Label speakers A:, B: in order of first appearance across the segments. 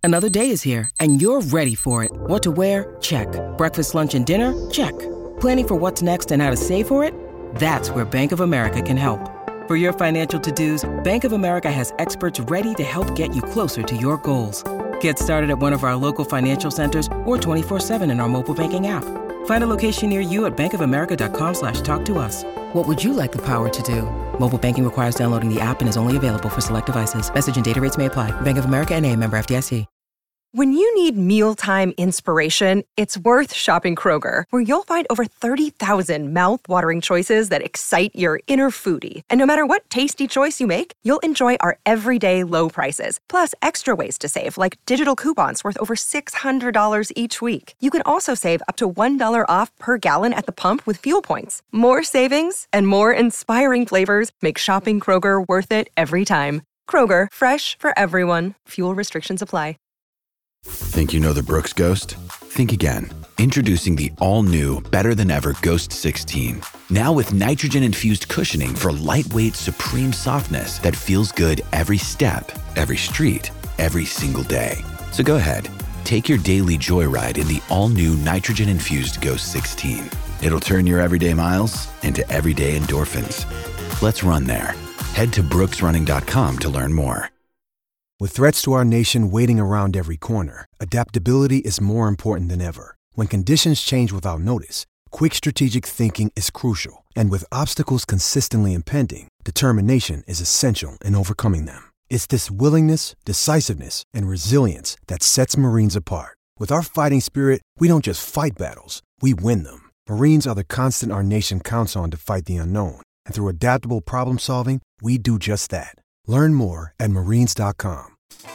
A: Another day is here, and you're ready for it. What to wear? Check. Breakfast, lunch, and dinner? Check. Planning for what's next and how to save for it? That's where Bank of America can help. For your financial to-dos, Bank of America has experts ready to help get you closer to your goals. Get started at one of our local financial centers or 24/7 in our mobile banking app. Find a location near you at bankofamerica.com/talktous. What would you like the power to do? Mobile banking requires downloading the app and is only available for select devices. Message and data rates may apply. Bank of America N.A., member FDIC.
B: When you need mealtime inspiration, it's worth shopping Kroger, where you'll find over 30,000 mouth-watering choices that excite your inner foodie. And no matter what tasty choice you make, you'll enjoy our everyday low prices, plus extra ways to save, like digital coupons worth over $600 each week. You can also save up to $1 off per gallon at the pump with fuel points. More savings and more inspiring flavors make shopping Kroger worth it every time. Kroger, fresh for everyone. Fuel restrictions apply.
C: Think you know the Brooks Ghost? Think again. Introducing the all-new, better-than-ever Ghost 16. Now with nitrogen-infused cushioning for lightweight, supreme softness that feels good every step, every street, every single day. So go ahead, take your daily joyride in the all-new nitrogen-infused Ghost 16. It'll turn your everyday miles into everyday endorphins. Let's run there. Head to brooksrunning.com to learn more.
D: With threats to our nation waiting around every corner, adaptability is more important than ever. When conditions change without notice, quick strategic thinking is crucial. And with obstacles consistently impending, determination is essential in overcoming them. It's this willingness, decisiveness, and resilience that sets Marines apart. With our fighting spirit, we don't just fight battles, we win them. Marines are the constant our nation counts on to fight the unknown. And through adaptable problem solving, we do just that. Learn more at marines.com.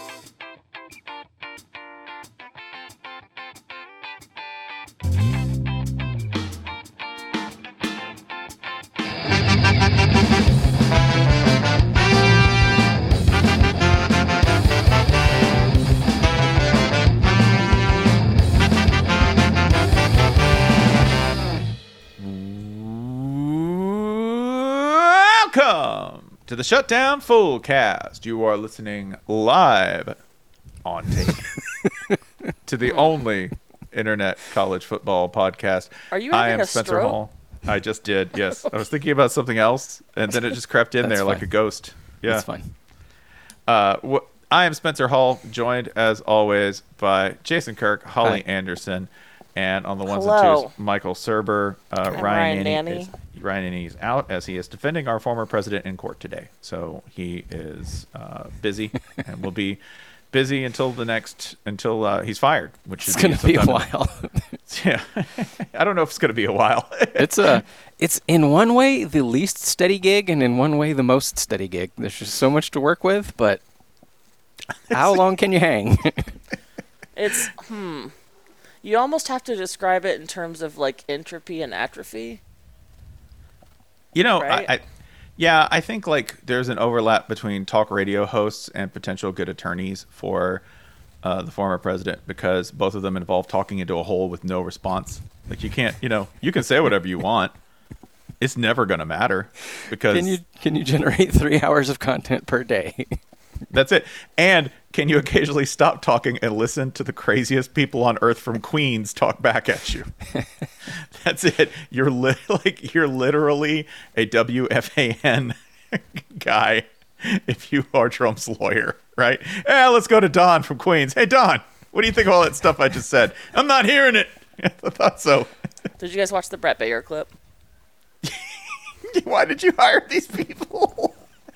E: Welcome to the Shutdown Fullcast. You are listening live on tape to the only internet college football podcast.
F: Are you
E: I
F: having
E: am
F: a
E: Spencer
F: stroke?
E: Hall. I just did, yes. I was thinking about something else, and then it just crept in there like
G: fine.
E: a ghost. Yeah,
G: That's fine.
E: I am Spencer Hall, joined as always by Jason Kirk, Holly
G: Hi.
E: Anderson, and on the ones
F: Hello.
E: and twos, Michael Serber.
F: Ryan Nanny.
E: Ryan Nanny is out as he is defending our former president in court today. So he is busy and will be busy until he's fired, which
G: It's going to be a
E: sometime-
G: while.
E: Yeah, I don't know if it's going to be a while.
G: It's in one way the least steady gig, and in one way the most steady gig. There's just so much to work with, but how long can you hang?
F: It's You almost have to describe it in terms of like entropy and atrophy.
E: You know,
F: Right?
E: I think like there's an overlap between talk radio hosts and potential good attorneys for the former president, because both of them involve talking into a hole with no response. Like you can't, you can say whatever you want. It's never going to matter because
G: Can you generate 3 hours of content per day?
E: that's it. And can you occasionally stop talking and listen to the craziest people on earth from Queens talk back at you? That's it. You're literally a WFAN guy if you are Trump's lawyer, right? Let's go to Don from Queens. Hey, Don, what do you think of all that stuff I just said? I'm not hearing it. I thought so.
F: Did you guys watch the Brett Baer clip?
E: Why did you hire these people?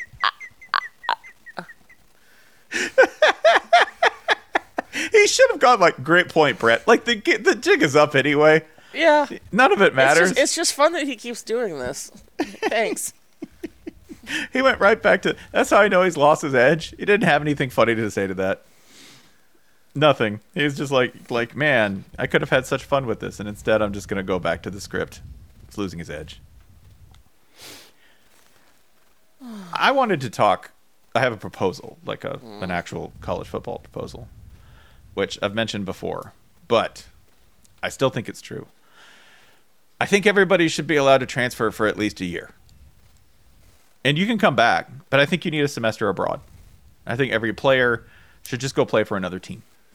E: He should have gone like, great point, Brett. Like the jig is up anyway.
F: Yeah.
E: None of it matters.
F: It's just fun that he keeps doing this. Thanks.
E: He went right back to. That's how I know he's lost his edge. He didn't have anything funny to say to that. Nothing. He was just like, man, I could have had such fun with this, and instead I'm just gonna go back to the script. He's losing his edge. I wanted to talk. I have a proposal, like an actual college football proposal, which I've mentioned before, but I still think it's true. I think everybody should be allowed to transfer for at least a year. And you can come back, but I think you need a semester abroad. I think every player should just go play for another team.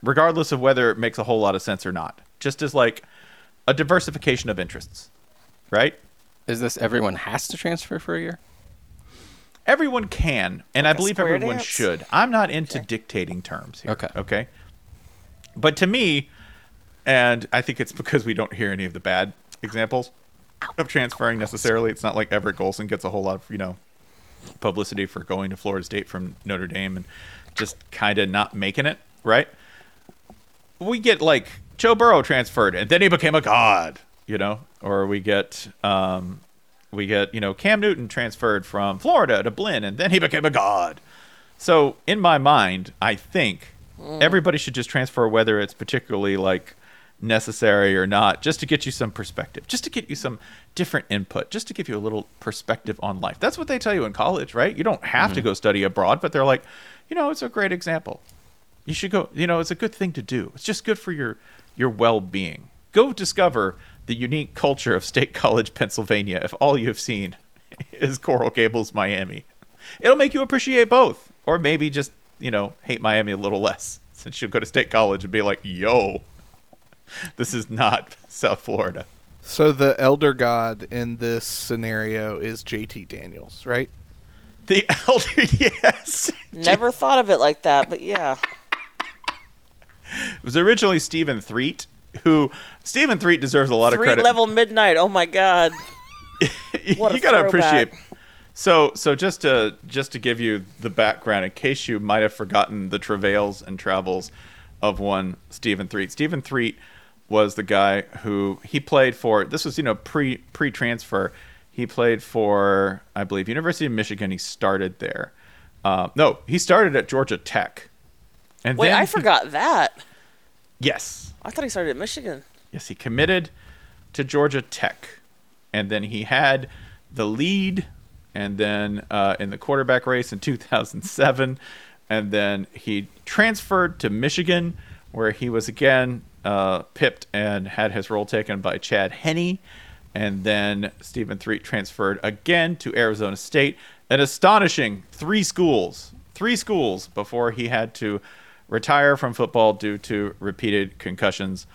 E: regardless of whether it makes a whole lot of sense or not. Just as like a diversification of interests, right?
G: Is this everyone has to transfer for a year?
E: Everyone can, and I believe
F: square
E: everyone
F: dance?
E: should. I'm not into dictating terms here.
G: Okay.
E: But to me, and I think it's because we don't hear any of the bad examples of transferring necessarily. It's not like Everett Golson gets a whole lot of, publicity for going to Florida State from Notre Dame and just kind of not making it, right? We get like Joe Burrow transferred and then he became a god, or we get Cam Newton transferred from Florida to Blinn and then he became a god. So in my mind, I think everybody should just transfer, whether it's particularly like necessary or not, just to get you some perspective, just to get you some different input, just to give you a little perspective on life. That's what they tell you in college, right? You don't have to go study abroad, but they're like, it's a great example. You should go, it's a good thing to do. It's just good for your well-being. Go discover the unique culture of State College, Pennsylvania, if all you've seen is Coral Gables, Miami. It'll make you appreciate both. Or maybe just, hate Miami a little less, since you'll go to State College and be like, yo, this is not South Florida.
H: So the elder god in this scenario is JT Daniels, right?
E: The elder, yes.
F: Never thought of it like that, but yeah.
E: It was originally Stephen Threet, who Stephen Threet deserves a lot of credit.
F: Level Midnight. Oh my God. What
E: you
F: a
E: gotta
F: throwback.
E: appreciate. So just to give you the background, in case you might have forgotten the travails and travels of one Stephen Threet. Stephen Threet was the guy who he played for. This was pre-transfer. He played for, I believe, University of Michigan. He started there. No, he started at Georgia Tech. And
F: Wait,
E: then
F: I forgot that.
E: Yes.
F: I thought he started at Michigan.
E: Yes, he committed to Georgia Tech. And then he had the lead, and then in the quarterback race in 2007. And then he transferred to Michigan, where he was again pipped and had his role taken by Chad Henne. And then Stephen Threet transferred again to Arizona State. An astonishing three schools before he had to retire from football due to repeated concussions.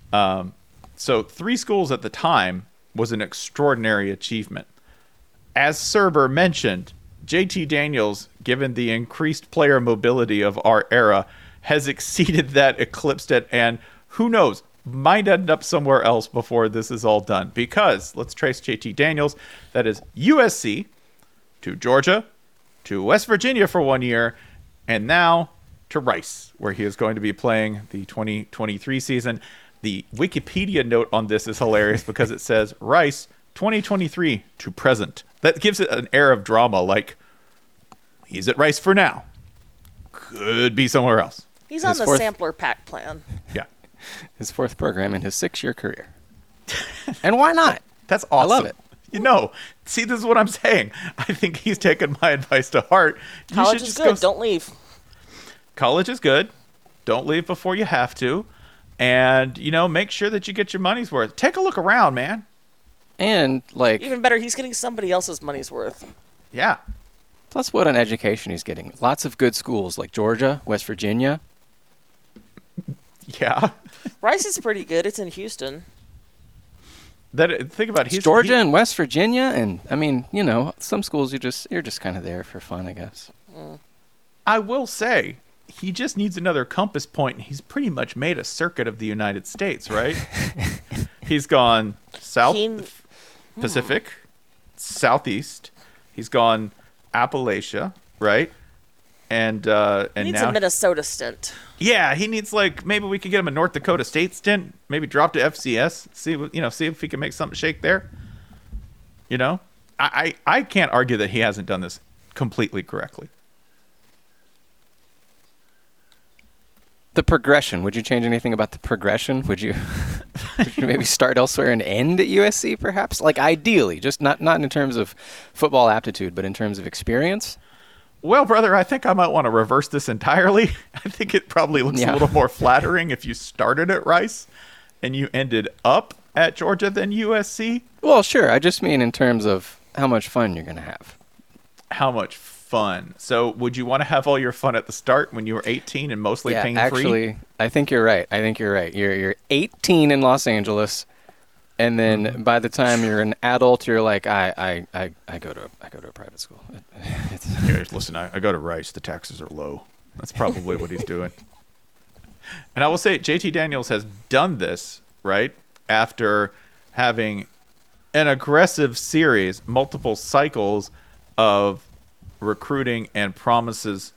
E: So 3 schools at the time was an extraordinary achievement. As Serber mentioned, JT Daniels, given the increased player mobility of our era, has exceeded that, eclipsed it, and who knows, might end up somewhere else before this is all done. Because, let's trace JT Daniels, that is USC, to Georgia, to West Virginia for 1 year, and now to Rice, where he is going to be playing the 2023 season. The Wikipedia note on this is hilarious because it says Rice 2023 to present. That gives it an air of drama, like he's at Rice for now. Could be somewhere else.
F: He's on the sampler pack plan.
E: Yeah.
G: His 4th program in his 6-year career. And why not?
E: That's awesome.
G: I love it.
E: See, this is what I'm saying. I think he's taken my advice to heart.
F: College is good. Don't leave.
E: College is good. Don't leave before you have to. And, make sure that you get your money's worth. Take a look around, man.
G: And,
F: even better, he's getting somebody else's money's worth.
E: Yeah.
G: Plus, what an education he's getting. Lots of good schools like Georgia, West Virginia.
E: Yeah.
F: Rice is pretty good. It's in Houston.
E: Think about it.
G: Georgia and West Virginia, and some schools you're just kind of there for fun, I guess.
E: I will say, he just needs another compass point, and he's pretty much made a circuit of the United States, right? He's gone South Pacific, Southeast. He's gone Appalachia, right? And
F: he needs
E: now
F: a Minnesota stint.
E: Yeah, he needs maybe we could get him a North Dakota State stint. Maybe drop to FCS. See if he can make something shake there. I can't argue that he hasn't done this completely correctly.
G: The progression. Would you change anything about the progression? Would you maybe start elsewhere and end at USC, perhaps? Ideally, just not in terms of football aptitude, but in terms of experience.
E: Well, brother, I think I might want to reverse this entirely. I think it probably looks a little more flattering if you started at Rice and you ended up at Georgia than USC.
G: Well, sure. I just mean in terms of how much fun you're going to have.
E: How much fun? So would you want to have all your fun at the start when you were 18 and mostly pain-free?
G: Actually, I think you're right. You're 18 in Los Angeles, and then by the time you're an adult, you're like, I go to a private school.
E: Yeah, listen, I go to Rice. The taxes are low. That's probably what he's doing. And I will say, JT Daniels has done this, right, after having an aggressive series, multiple cycles of recruiting and promises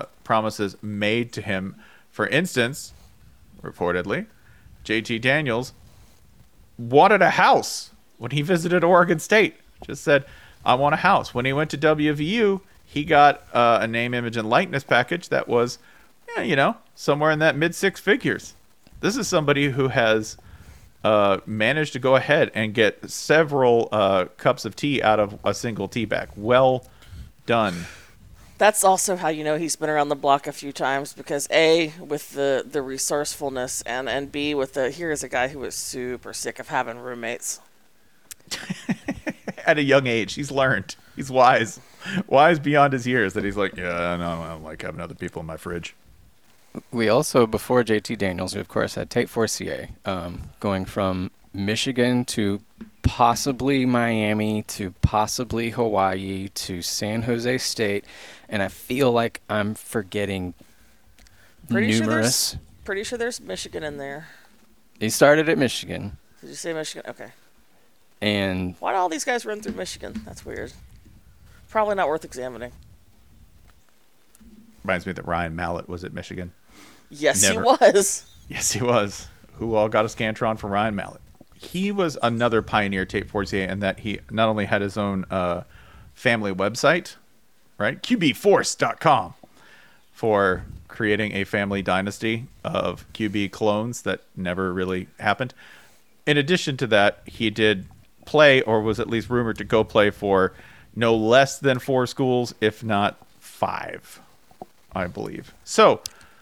E: made to him. For instance, reportedly, JT Daniels wanted a house when he visited Oregon State. Just said, I want a house. When he went to WVU, he got a name, image, and likeness package that was, somewhere in that mid-six figures. This is somebody who has managed to go ahead and get several cups of tea out of a single tea bag. Well done.
F: That's also how you know he's been around the block a few times, because A, with the resourcefulness, and B, with here's a guy who was super sick of having roommates.
E: At a young age, he's learned. He's wise beyond his years, that he's like, yeah, no, I don't like having other people in my fridge.
G: We also, before JT Daniels, we of course had Tate Forcier, going from Michigan to possibly Miami to possibly Hawaii to San Jose State, and I feel like I'm forgetting numerous.
F: Pretty sure there's Michigan in there.
G: He started at Michigan.
F: Did you say Michigan? Okay.
G: And
F: why do all these guys run through Michigan? That's weird. Probably not worth examining.
E: Reminds me that Ryan Mallett was at Michigan.
F: Yes, he was.
E: Yes, he was. Who all got a Scantron from Ryan Mallett. He was another pioneer, Tate Forcier, in that he not only had his own family website, right, QBForce.com, for creating a family dynasty of QB clones that never really happened. In addition to that, he did play, or was at least rumored to go play, for no less than 4 schools, if not 5, I believe. So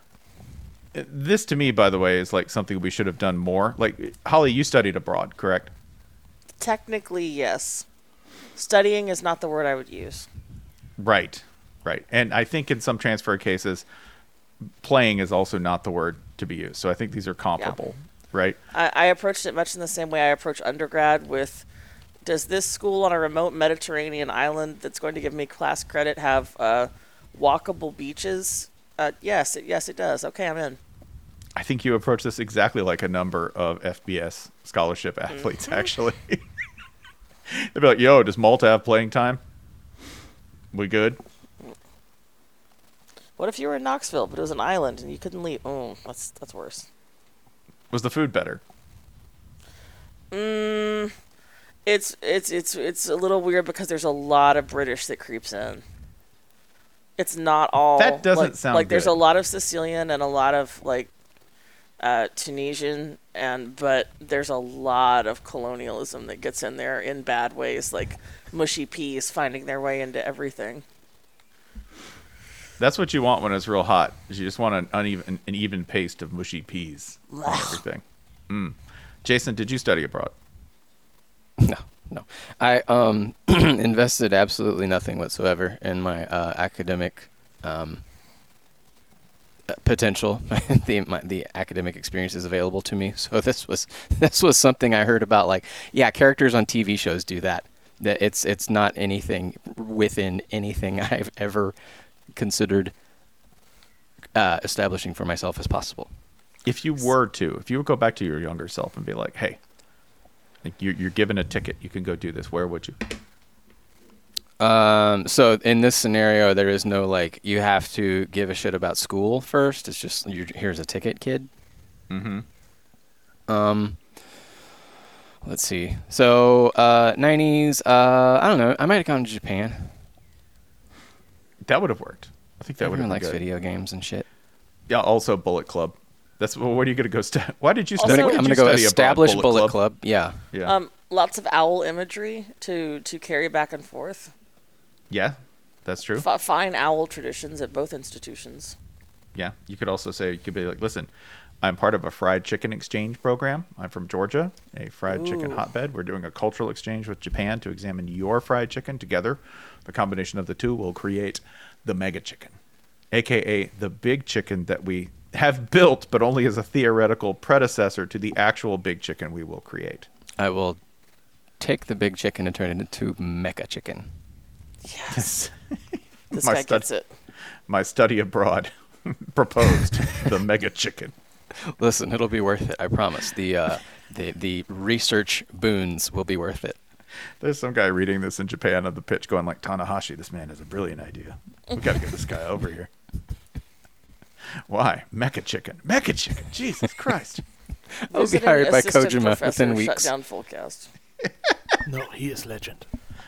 E: this, to me, by the way, is like something we should have done more. Like, Holly, you studied abroad, correct?
F: Technically, yes. Studying is not the word I would use.
E: Right. And I think in some transfer cases, playing is also not the word to be used. So I think these are comparable, right?
F: I approached it much in the same way I approach undergrad with, does this school on a remote Mediterranean island that's going to give me class credit have walkable beaches? Yes, it does. Okay, I'm in.
E: I think you approach this exactly like a number of FBS scholarship athletes, actually. They'd be like, yo, does Malta have playing time? We good?
F: What if you were in Knoxville, but it was an island and you couldn't leave? Oh, that's worse.
E: Was the food better?
F: It's a little weird because there's a lot of British that creeps in. It's not all.
E: That doesn't sound
F: like
E: good.
F: There's a lot of Sicilian and a lot of Tunisian, but there's a lot of colonialism that gets in there in bad ways, like mushy peas finding their way into everything.
E: That's what you want when it's real hot. Is you just want an even paste of mushy peas and everything. Jason, did you study abroad?
G: No. I invested absolutely nothing whatsoever in my academic potential, the academic experiences available to me. So this was something I heard about. Like, yeah, characters on TV shows do that. That it's not anything within anything I've ever considered establishing for myself as possible.
E: If you would go back to your younger self and be like, hey, like you're given a ticket, you can go do this, where would you?
G: So in this scenario, there is no like you have to give a shit about school first. It's just here's a ticket, kid. Let's see. So 90s. I don't know. I might have gone to Japan.
E: That would have worked. I think that would have been
G: likes
E: good.
G: Video games and shit.
E: Yeah. Also, Bullet Club. That's what are you going to go? Why did you?
F: Also,
E: study?
G: I'm going to go establish Bullet Club. Yeah.
F: Lots of owl imagery to carry back and forth.
E: Yeah, that's true.
F: Fine owl traditions at both institutions.
E: Yeah, you could also say, you could be like, listen, I'm part of a fried chicken exchange program. I'm from Georgia, a fried chicken hotbed. We're doing a cultural exchange with Japan to examine your fried chicken. Together, the combination of the two will create the mega chicken, a.k.a. the big chicken that we have built, but only as a theoretical predecessor to the actual big chicken we will create.
G: I will take the big chicken and turn it into Mecha Chicken.
F: Yes. This
E: My
F: guy
E: stud-
F: gets it.
E: My study abroad proposed the mega chicken.
G: Listen, it'll be worth it. I promise. The research boons will be worth it.
E: There's some guy reading this in Japan on the pitch going like, Tanahashi, this man has a brilliant idea. We got to get this guy over here. Why? Mecha chicken. Mecha chicken. Jesus Christ.
G: I'll be
F: Visiting
G: hired by
F: assistant
G: Kojima
F: professor
G: within
F: shut
G: weeks.
F: down Fullcast.
H: No, he is legend.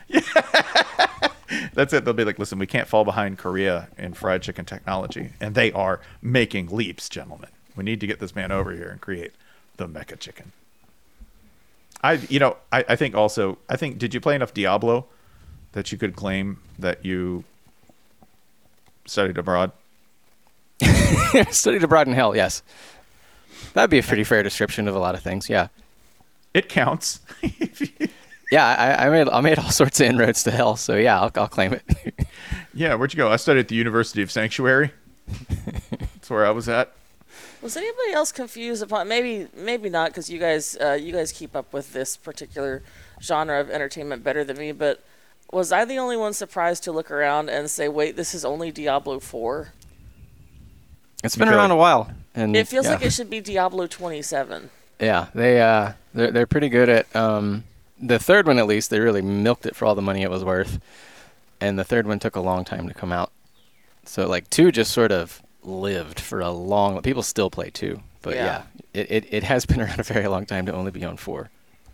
E: That's it. They'll be like, listen, we can't fall behind Korea in fried chicken technology. And they are making leaps, gentlemen. We need to get this man over here and create the mecha chicken. I think, did you play enough Diablo that you could claim that you studied abroad?
G: Studied abroad in hell, yes. That'd be a pretty fair description of a lot of things, yeah.
E: It counts.
G: Yeah, I made all sorts of inroads to hell, so yeah, I'll claim it.
E: Yeah, where'd you go? I studied at the University of Sanctuary. That's where I was at.
F: Was anybody else confused upon maybe not, because you guys keep up with this particular genre of entertainment better than me, but was I the only one surprised to look around and say, wait, this is only Diablo 4?
G: It's been around a while, and
F: It feels like it should be Diablo 27.
G: Yeah, they're pretty good at the third one, at least. They really milked it for all the money it was worth, and the third one took a long time to come out. So like 2 just sort of lived for a long. People still play 2, but yeah, it has been around a very long time to only be on 4.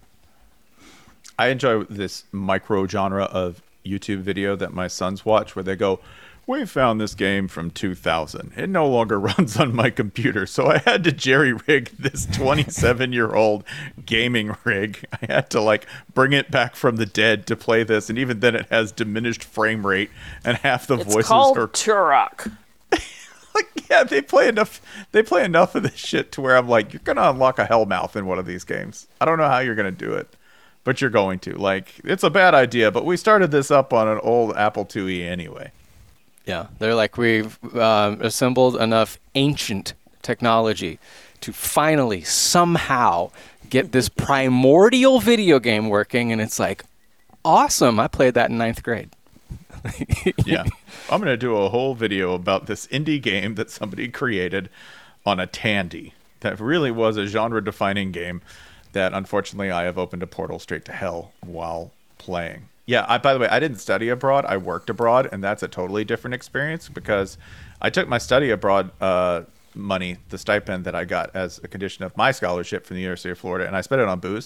E: I enjoy this micro genre of YouTube video that my sons watch where they go, we found this game from 2000. It no longer runs on my computer, so I had to jerry rig this 27-year-old gaming rig. I had to bring it back from the dead to play this, and even then it has diminished frame rate and half the voices
F: It's called
E: are
F: Turok.
E: yeah, they play enough of this shit to where I'm like, you're gonna unlock a hellmouth in one of these games. I don't know how you're gonna do it, but you're going to. It's a bad idea, but we started this up on an old Apple IIe anyway.
G: Yeah, they're like, we've assembled enough ancient technology to finally somehow get this primordial video game working, and it's like, awesome, I played that in 9th grade.
E: Yeah, I'm going to do a whole video about this indie game that somebody created on a Tandy that really was a genre-defining game that, unfortunately, I have opened a portal straight to hell while playing. Yeah, by the way, I didn't study abroad. I worked abroad, and that's a totally different experience because I took my study abroad money, the stipend that I got as a condition of my scholarship from the University of Florida, and I spent it on booze,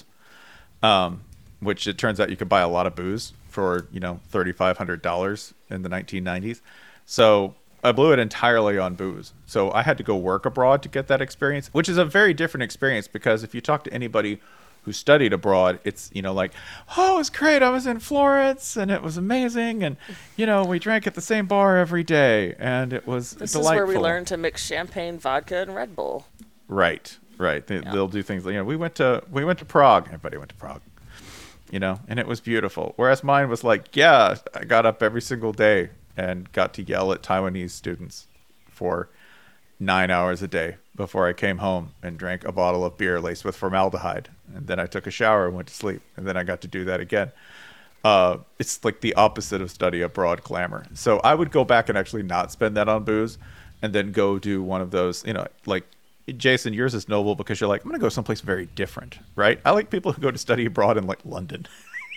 E: which it turns out you could buy a lot of booze for, $3,500 in the 1990s. So I blew it entirely on booze. So I had to go work abroad to get that experience, which is a very different experience because if you talk to anybody who studied abroad, it's, oh, it was great. I was in Florence and it was amazing. And, we drank at the same bar every day and it was
F: This
E: delightful.
F: is where we learned to mix champagne, vodka, and Red Bull.
E: Right. They'll do things like, we went to Prague. Everybody went to Prague, and it was beautiful. Whereas mine was like, I got up every single day and got to yell at Taiwanese students for 9 hours a day before I came home and drank a bottle of beer laced with formaldehyde. And then I took a shower and went to sleep. And then I got to do that again. It's like the opposite of study abroad glamour. So I would go back and actually not spend that on booze and then go do one of those, Jason, yours is noble because you're like, I'm going to go someplace very different, right? I like people who go to study abroad in London.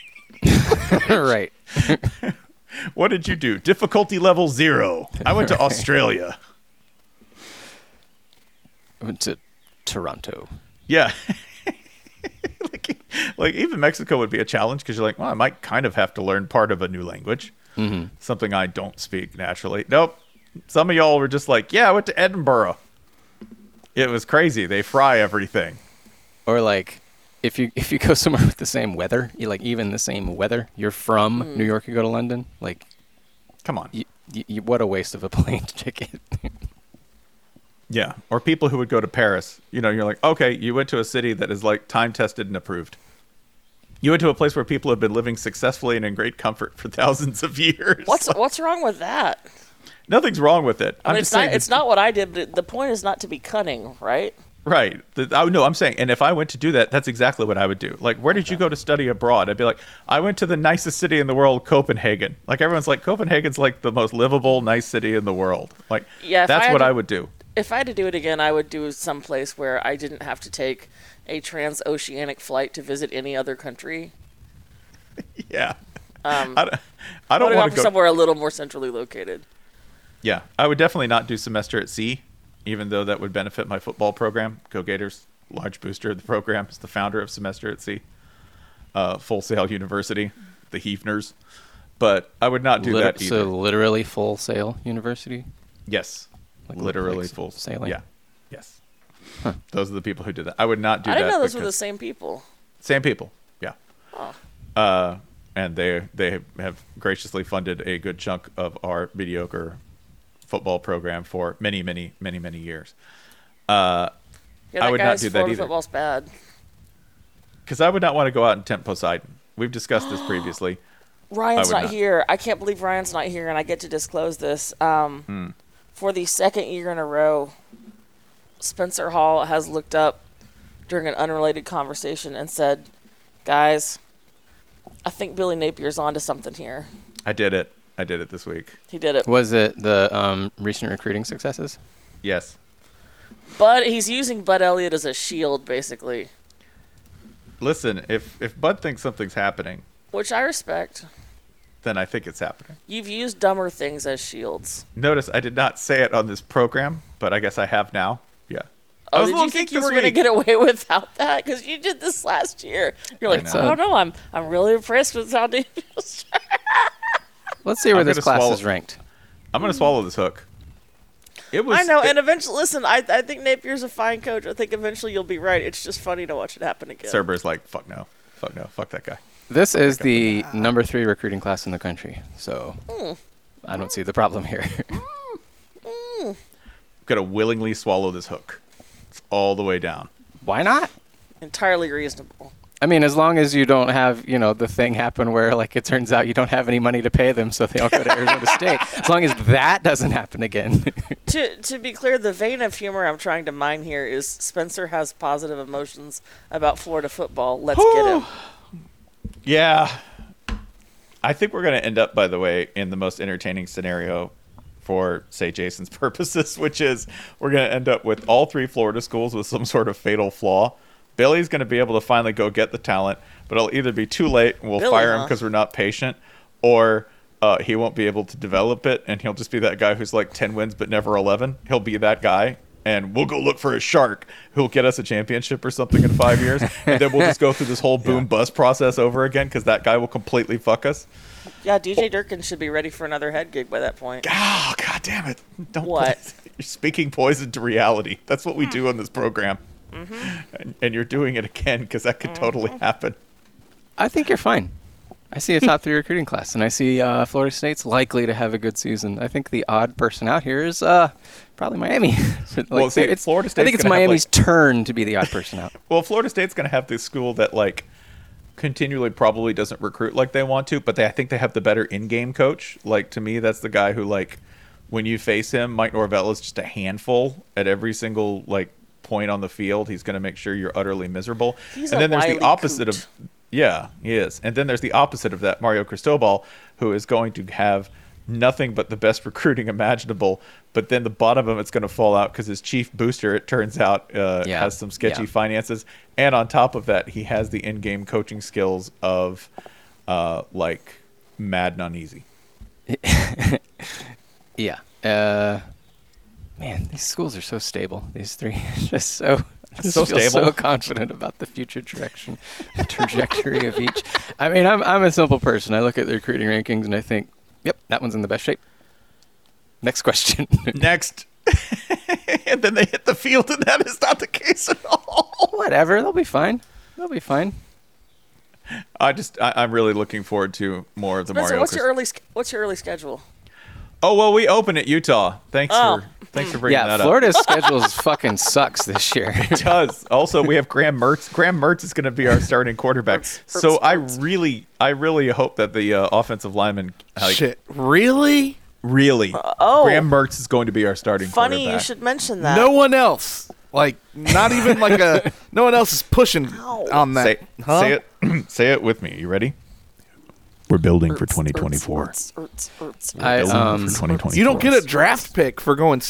G: Right.
E: What did you do? Difficulty level 0. I went to Australia.
G: I went to Toronto.
E: Yeah. like even Mexico would be a challenge because you're like, well, I might kind of have to learn part of a new language. Mm-hmm. Something I don't speak naturally. Nope. Some of y'all were just like, I went to Edinburgh. It was crazy. They fry everything.
G: Or if you go somewhere with the same weather, even the same weather, you're from New York, you go to London,
E: come on.
G: You, what a waste of a plane ticket.
E: Yeah, or people who would go to Paris. You're like, okay, you went to a city that is time tested and approved. You went to a place where people have been living successfully and in great comfort for thousands of years.
F: What's wrong with that?
E: Nothing's wrong with it.
F: I mean, it's not what I did, but the point is not to be cunning, right?
E: Right. No, I'm saying, and if I went to do that, that's exactly what I would do. Like, where did you go to study abroad? I'd be like, I went to the nicest city in the world, Copenhagen. Like, everyone's like, Copenhagen's like the most livable, nice city in the world. Like, that's what I would do.
F: If I had to do it again, I would do someplace where I didn't have to take a transoceanic flight to visit any other country.
E: Yeah.
F: I
E: don't want to go
F: somewhere a little more centrally located.
E: Yeah, I would definitely not do semester at sea, even though that would benefit my football program. Go Gators, large booster of the program, is the founder of Semester at Sea, Full Sail University, the Hefners. But I would not do that either.
G: So literally Full Sail University?
E: Yes,
G: Like
E: literally
G: like
E: full
G: sailing?
E: Yeah, yes. Huh. Those are the people who did that. I would not do that.
F: I didn't know those were the same people.
E: Same people, yeah.
F: Oh.
E: And they have graciously funded a good chunk of our mediocre football program for many, many, many, many years. I would not do that either.
F: Football's bad.
E: Because I would not want to go out and tempt Poseidon. We've discussed this previously.
F: Ryan's not here. I can't believe Ryan's not here, and I get to disclose this. For the second year in a row, Spencer Hall has looked up during an unrelated conversation and said, guys, I think Billy Napier's onto something here.
E: I did it this week.
F: He did it.
G: Was it the recent recruiting successes?
E: Yes.
F: But he's using Bud Elliott as a shield, basically.
E: Listen, if Bud thinks something's happening,
F: which I respect,
E: then I think it's happening.
F: You've used dumber things as shields.
E: Notice I did not say it on this program, but I guess I have now. Yeah.
F: Oh, did you think you were going to get away without that? Because you did this last year. You're like, I don't know. I'm really impressed with how Daniel's.
G: Let's see where this class is ranked.
E: I'm going to swallow this hook.
F: I know, and eventually, listen, I think Napier's a fine coach. I think eventually you'll be right. It's just funny to watch it happen again.
E: Cerber's like, fuck no, fuck that guy.
G: This is the number 3 recruiting class in the country, so I don't see the problem here.
E: I'm going to willingly swallow this hook. It's all the way down.
G: Why not?
F: Entirely reasonable.
G: I mean, as long as you don't have, the thing happen where, like, it turns out you don't have any money to pay them, so they don't go to Arizona State. As long as that doesn't happen again.
F: To be clear, the vein of humor I'm trying to mine here is Spencer has positive emotions about Florida football. Let's get him.
E: Yeah. I think we're going to end up, by the way, in the most entertaining scenario for, say, Jason's purposes, which is we're going to end up with all 3 Florida schools with some sort of fatal flaw. Billy's going to be able to finally go get the talent, but it'll either be too late and we'll fire him because we're not patient, or he won't be able to develop it, and he'll just be that guy who's like 10 wins but never 11. He'll be that guy, and we'll go look for a shark who'll get us a championship or something in 5 years, and then we'll just go through this whole boom-bust process over again because that guy will completely fuck us.
F: Yeah, DJ Durkin should be ready for another head gig by that point.
E: Oh, God damn it.
F: What?
E: You're speaking poison to reality. That's what we do on this program. Mm-hmm. And you're doing it again because that could totally happen.
G: I think you're fine. I see a top 3 recruiting class, and I see Florida State's likely to have a good season. I think the odd person out here is probably Miami.
E: Florida State's
G: I think it's Miami's turn to be the odd person out.
E: Well, Florida State's going to have this school that continually probably doesn't recruit like they want to, but I think they have the better in-game coach. To me, that's the guy who when you face him, Mike Norvell is just a handful at every single point on the field. He's going to make sure you're utterly miserable. And then there's the opposite of he is. And then there's the opposite of that, Mario Cristobal, who is going to have nothing but the best recruiting imaginable, but then the bottom of it's going to fall out because his chief booster, it turns out, has some sketchy finances, and on top of that he has the in-game coaching skills of Madden Uneasy.
G: Man, these schools are so stable. These 3 just so
E: stable,
G: so confident about the future trajectory of each. I mean, I'm a simple person. I look at the recruiting rankings and I think, yep, that one's in the best shape. Next question.
E: Next. And then they hit the field, and that is not the case at all.
G: Whatever, they'll be fine.
E: I'm really looking forward to more of the Mario.
F: What's your early schedule?
E: Oh, well, we open at Utah. Thanks for bringing that up.
G: Yeah, Florida's schedule fucking sucks this year.
E: It does. Also, we have Graham Mertz. Graham Mertz is going to be our starting quarterback. I really hope that the offensive lineman.
H: Shit, really?
E: Really? Graham Mertz is going to be our starting
F: Funny
E: quarterback.
F: you should mention that.
H: No one else. Like, not even like no one else is pushing on that.
E: Say it with me. You ready? We're building for 2024.
F: Ertz.
E: We're building for 2024.
H: You don't get a draft pick for going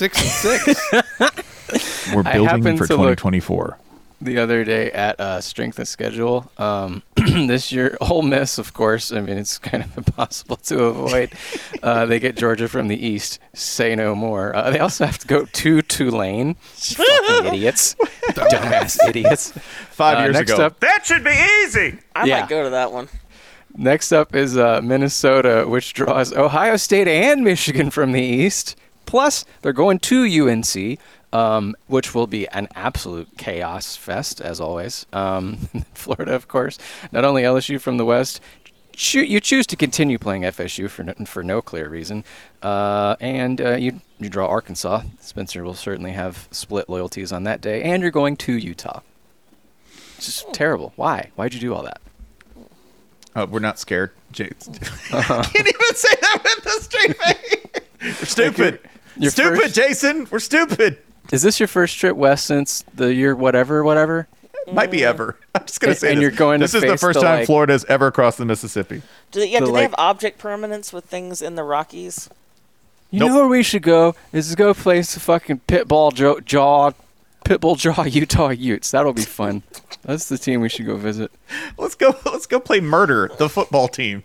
H: 6-6.
E: We're building
G: happened
E: for
G: to look
E: 2024.
G: The other day at strength of schedule. This year, Ole Miss, of course. I mean, it's kind of impossible to avoid. They get Georgia from the East. Say no more. They also have to go to Tulane. Fucking idiots. Dumbass idiots.
E: 5 years
G: next
E: ago.
G: up-
E: That should be easy.
F: I
G: Yeah.
F: might go to that one.
G: Next up is Minnesota, which draws Ohio State and Michigan from the East. Plus, they're going to UNC, which will be an absolute chaos fest, as always. Florida, of course. Not only LSU from the West. You choose to continue playing FSU for no clear reason. And you draw Arkansas. Spencer will certainly have split loyalties on that day. And you're going to Utah. It's just terrible. Why? Why'd you do all that?
E: We're not scared. Can't even say that with a straight face. We're stupid.
G: Your
E: Stupid,
G: first-
E: Jason. We're stupid.
G: Is this your first trip west since the year whatever?
E: Might be ever. I'm just going to say
G: And
E: this.
G: you're going to
E: This is the
G: face
E: first
G: the,
E: time
G: like-
E: Florida's ever crossed the Mississippi.
F: Do they
G: like-
F: have object permanence with things in the Rockies?
G: You
E: Nope.
G: know where we should go? Is to go play some fucking pitbull jaw Utah Utes. That'll be fun. That's the team we should go visit.
E: Let's go play Murder, the football team.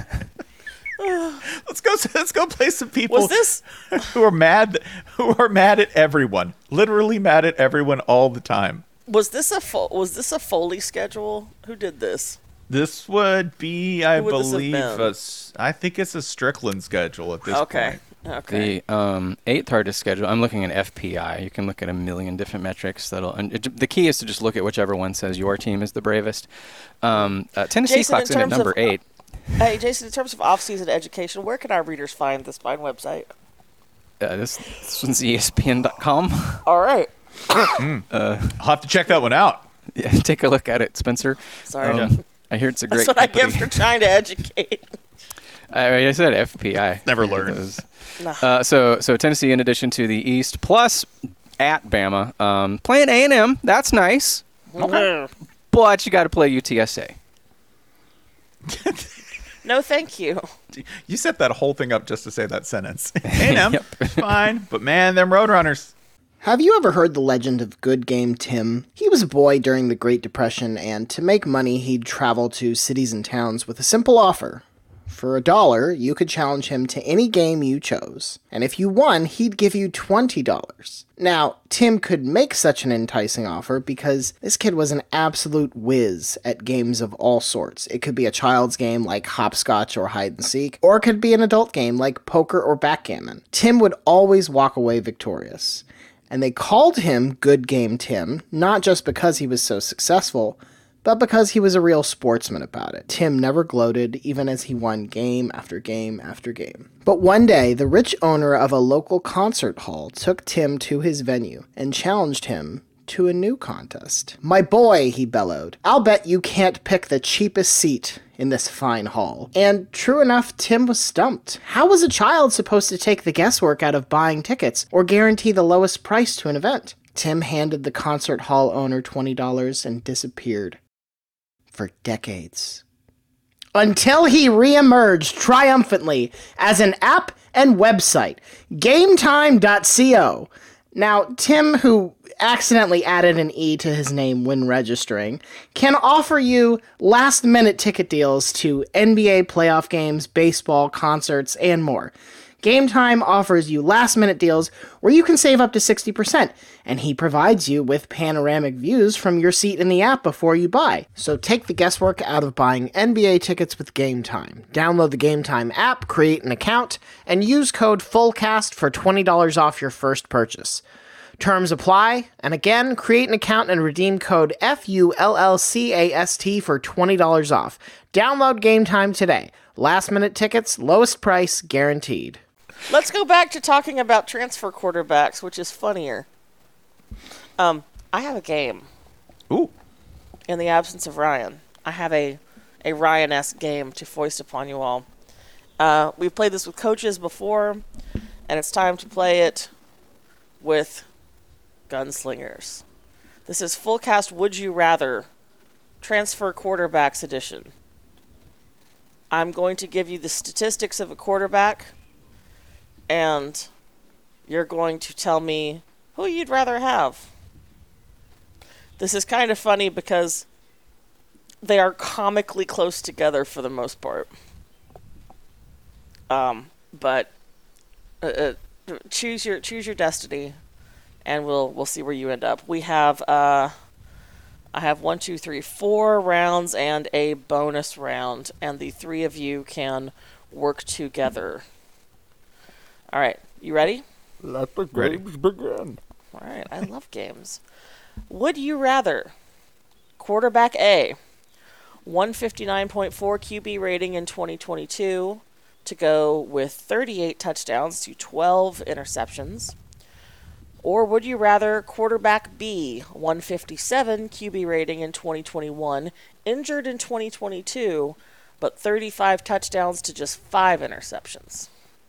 E: Let's go play some people
F: Was this
E: who are mad at everyone. Literally mad at everyone all the time.
F: was this a Foley schedule? Who did this?
E: This would be, I
F: Who would this have
E: believe,
F: been?
E: I think it's a Strickland schedule at this
F: Okay.
E: point.
F: Okay.
G: The eighth hardest schedule. I'm looking at FPI. You can look at a million different metrics. The key is to just look at whichever one says your team is the bravest. Tennessee
F: Jason,
G: clocks
F: in
G: in at
F: terms
G: number
F: of-
G: 8.
F: Hey, Jason, in terms of off-season education, where can our readers find the Spine website?
G: This one's ESPN.com.
F: All right.
E: I'll have to check that one out.
G: Yeah, take a look at it, Spencer.
F: Sorry.
G: I hear it's a great
F: That's what I
G: company.
F: get for trying to educate.
G: I said FPI.
E: Never learned.
F: Nah.
G: So Tennessee, in addition to the East, plus at Bama, playing A&M. That's nice, but you got to play UTSA.
F: No, thank you.
E: You set that whole thing up just to say that sentence. A&M,
G: Yep.
E: fine, but man, them Roadrunners.
I: Have you ever heard the legend of Good Game Tim? He was a boy during the Great Depression, and to make money, he'd travel to cities and towns with a simple offer. For $1, you could challenge him to any game you chose, and if you won, he'd give you $20. Now, Tim could make such an enticing offer because this kid was an absolute whiz at games of all sorts. It could be a child's game like hopscotch or hide and seek, or it could be an adult game like poker or backgammon. Tim would always walk away victorious. And they called him Good Game Tim, not just because he was so successful, but because he was a real sportsman about it. Tim never gloated, even as he won game after game after game. But one day, the rich owner of a local concert hall took Tim to his venue and challenged him to a new contest. "My boy," he bellowed, "I'll bet you can't pick the cheapest seat in this fine hall." And true enough, Tim was stumped. How was a child supposed to take the guesswork out of buying tickets or guarantee the lowest price to an event? Tim handed the concert hall owner $20 and disappeared for decades. Until he reemerged triumphantly as an app and website, GameTime.co. Now, Tim, who accidentally added an E to his name when registering, can offer you last-minute ticket deals to NBA playoff games, baseball, concerts, and more. Game Time offers you last-minute deals where you can save up to 60%, and he provides you with panoramic views from your seat in the app before you buy. So take the guesswork out of buying NBA tickets with Game Time. Download the Game Time app, create an account, and use code FULLCAST for $20 off your first purchase. Terms apply, and again, create an account and redeem code FULLCAST for $20 off. Download Game Time today. Last-minute tickets, lowest price, guaranteed.
F: Let's go back to talking about transfer quarterbacks, which is funnier. I have a game.
E: Ooh.
F: In the absence of Ryan, I have a Ryan-esque game to foist upon you all. We've played this with coaches before, and it's time to play it with gunslingers. This is Full Cast Would You Rather Transfer Quarterbacks Edition. I'm going to give you the statistics of a quarterback, and you're going to tell me who you'd rather have. This is kind of funny because they are comically close together for the most part. But choose your destiny, and we'll see where you end up. We have I have 1, 2, 3, 4 rounds and a bonus round, and the three of you can work together. All right, you ready?
H: Let the games begin.
F: All right, I love games. Would you rather quarterback A, 159.4 QB rating in 2022, to go with 38 touchdowns to 12 interceptions? Or would you rather quarterback B, 157 QB rating in 2021, injured in 2022, but 35 touchdowns to just 5 interceptions?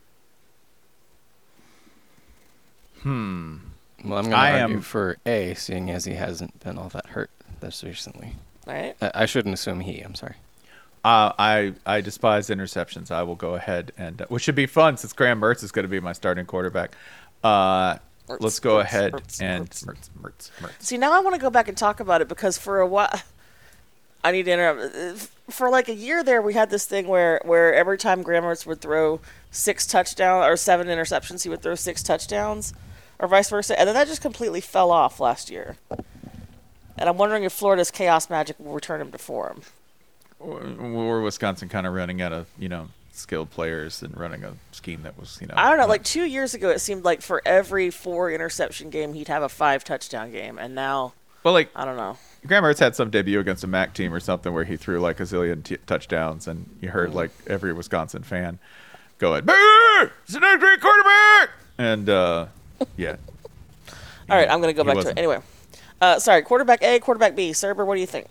G: Well, I'm going to argue for A, seeing as he hasn't been all that hurt this recently.
F: All right.
G: I shouldn't assume he. I'm sorry.
E: I despise interceptions. I will go ahead and, which should be fun since Graham Mertz is going to be my starting quarterback. Let's go ahead and Mertz.
F: See, now I want to go back and talk about it because for a while, I need to interrupt. For like a year there, we had this thing where every time Graham Mertz would throw 6 touchdowns or 7 interceptions, he would throw 6 touchdowns, or vice versa, and then that just completely fell off last year. And I'm wondering if Florida's chaos magic will return him to form.
E: Or Wisconsin kind of running out of skilled players and running a scheme that was
F: I don't know. Like 2 years ago, it seemed like for every 4 interception game, he'd have a 5 touchdown game, and now, I don't know.
E: Graham Mertz had some debut against a MAC team or something where he threw like a zillion touchdowns, and you heard like every Wisconsin fan go like, "It's an great quarterback!" And yeah.
F: All right, I'm going to go back to it anyway. Sorry, quarterback A, quarterback B. Cerber, what do you think?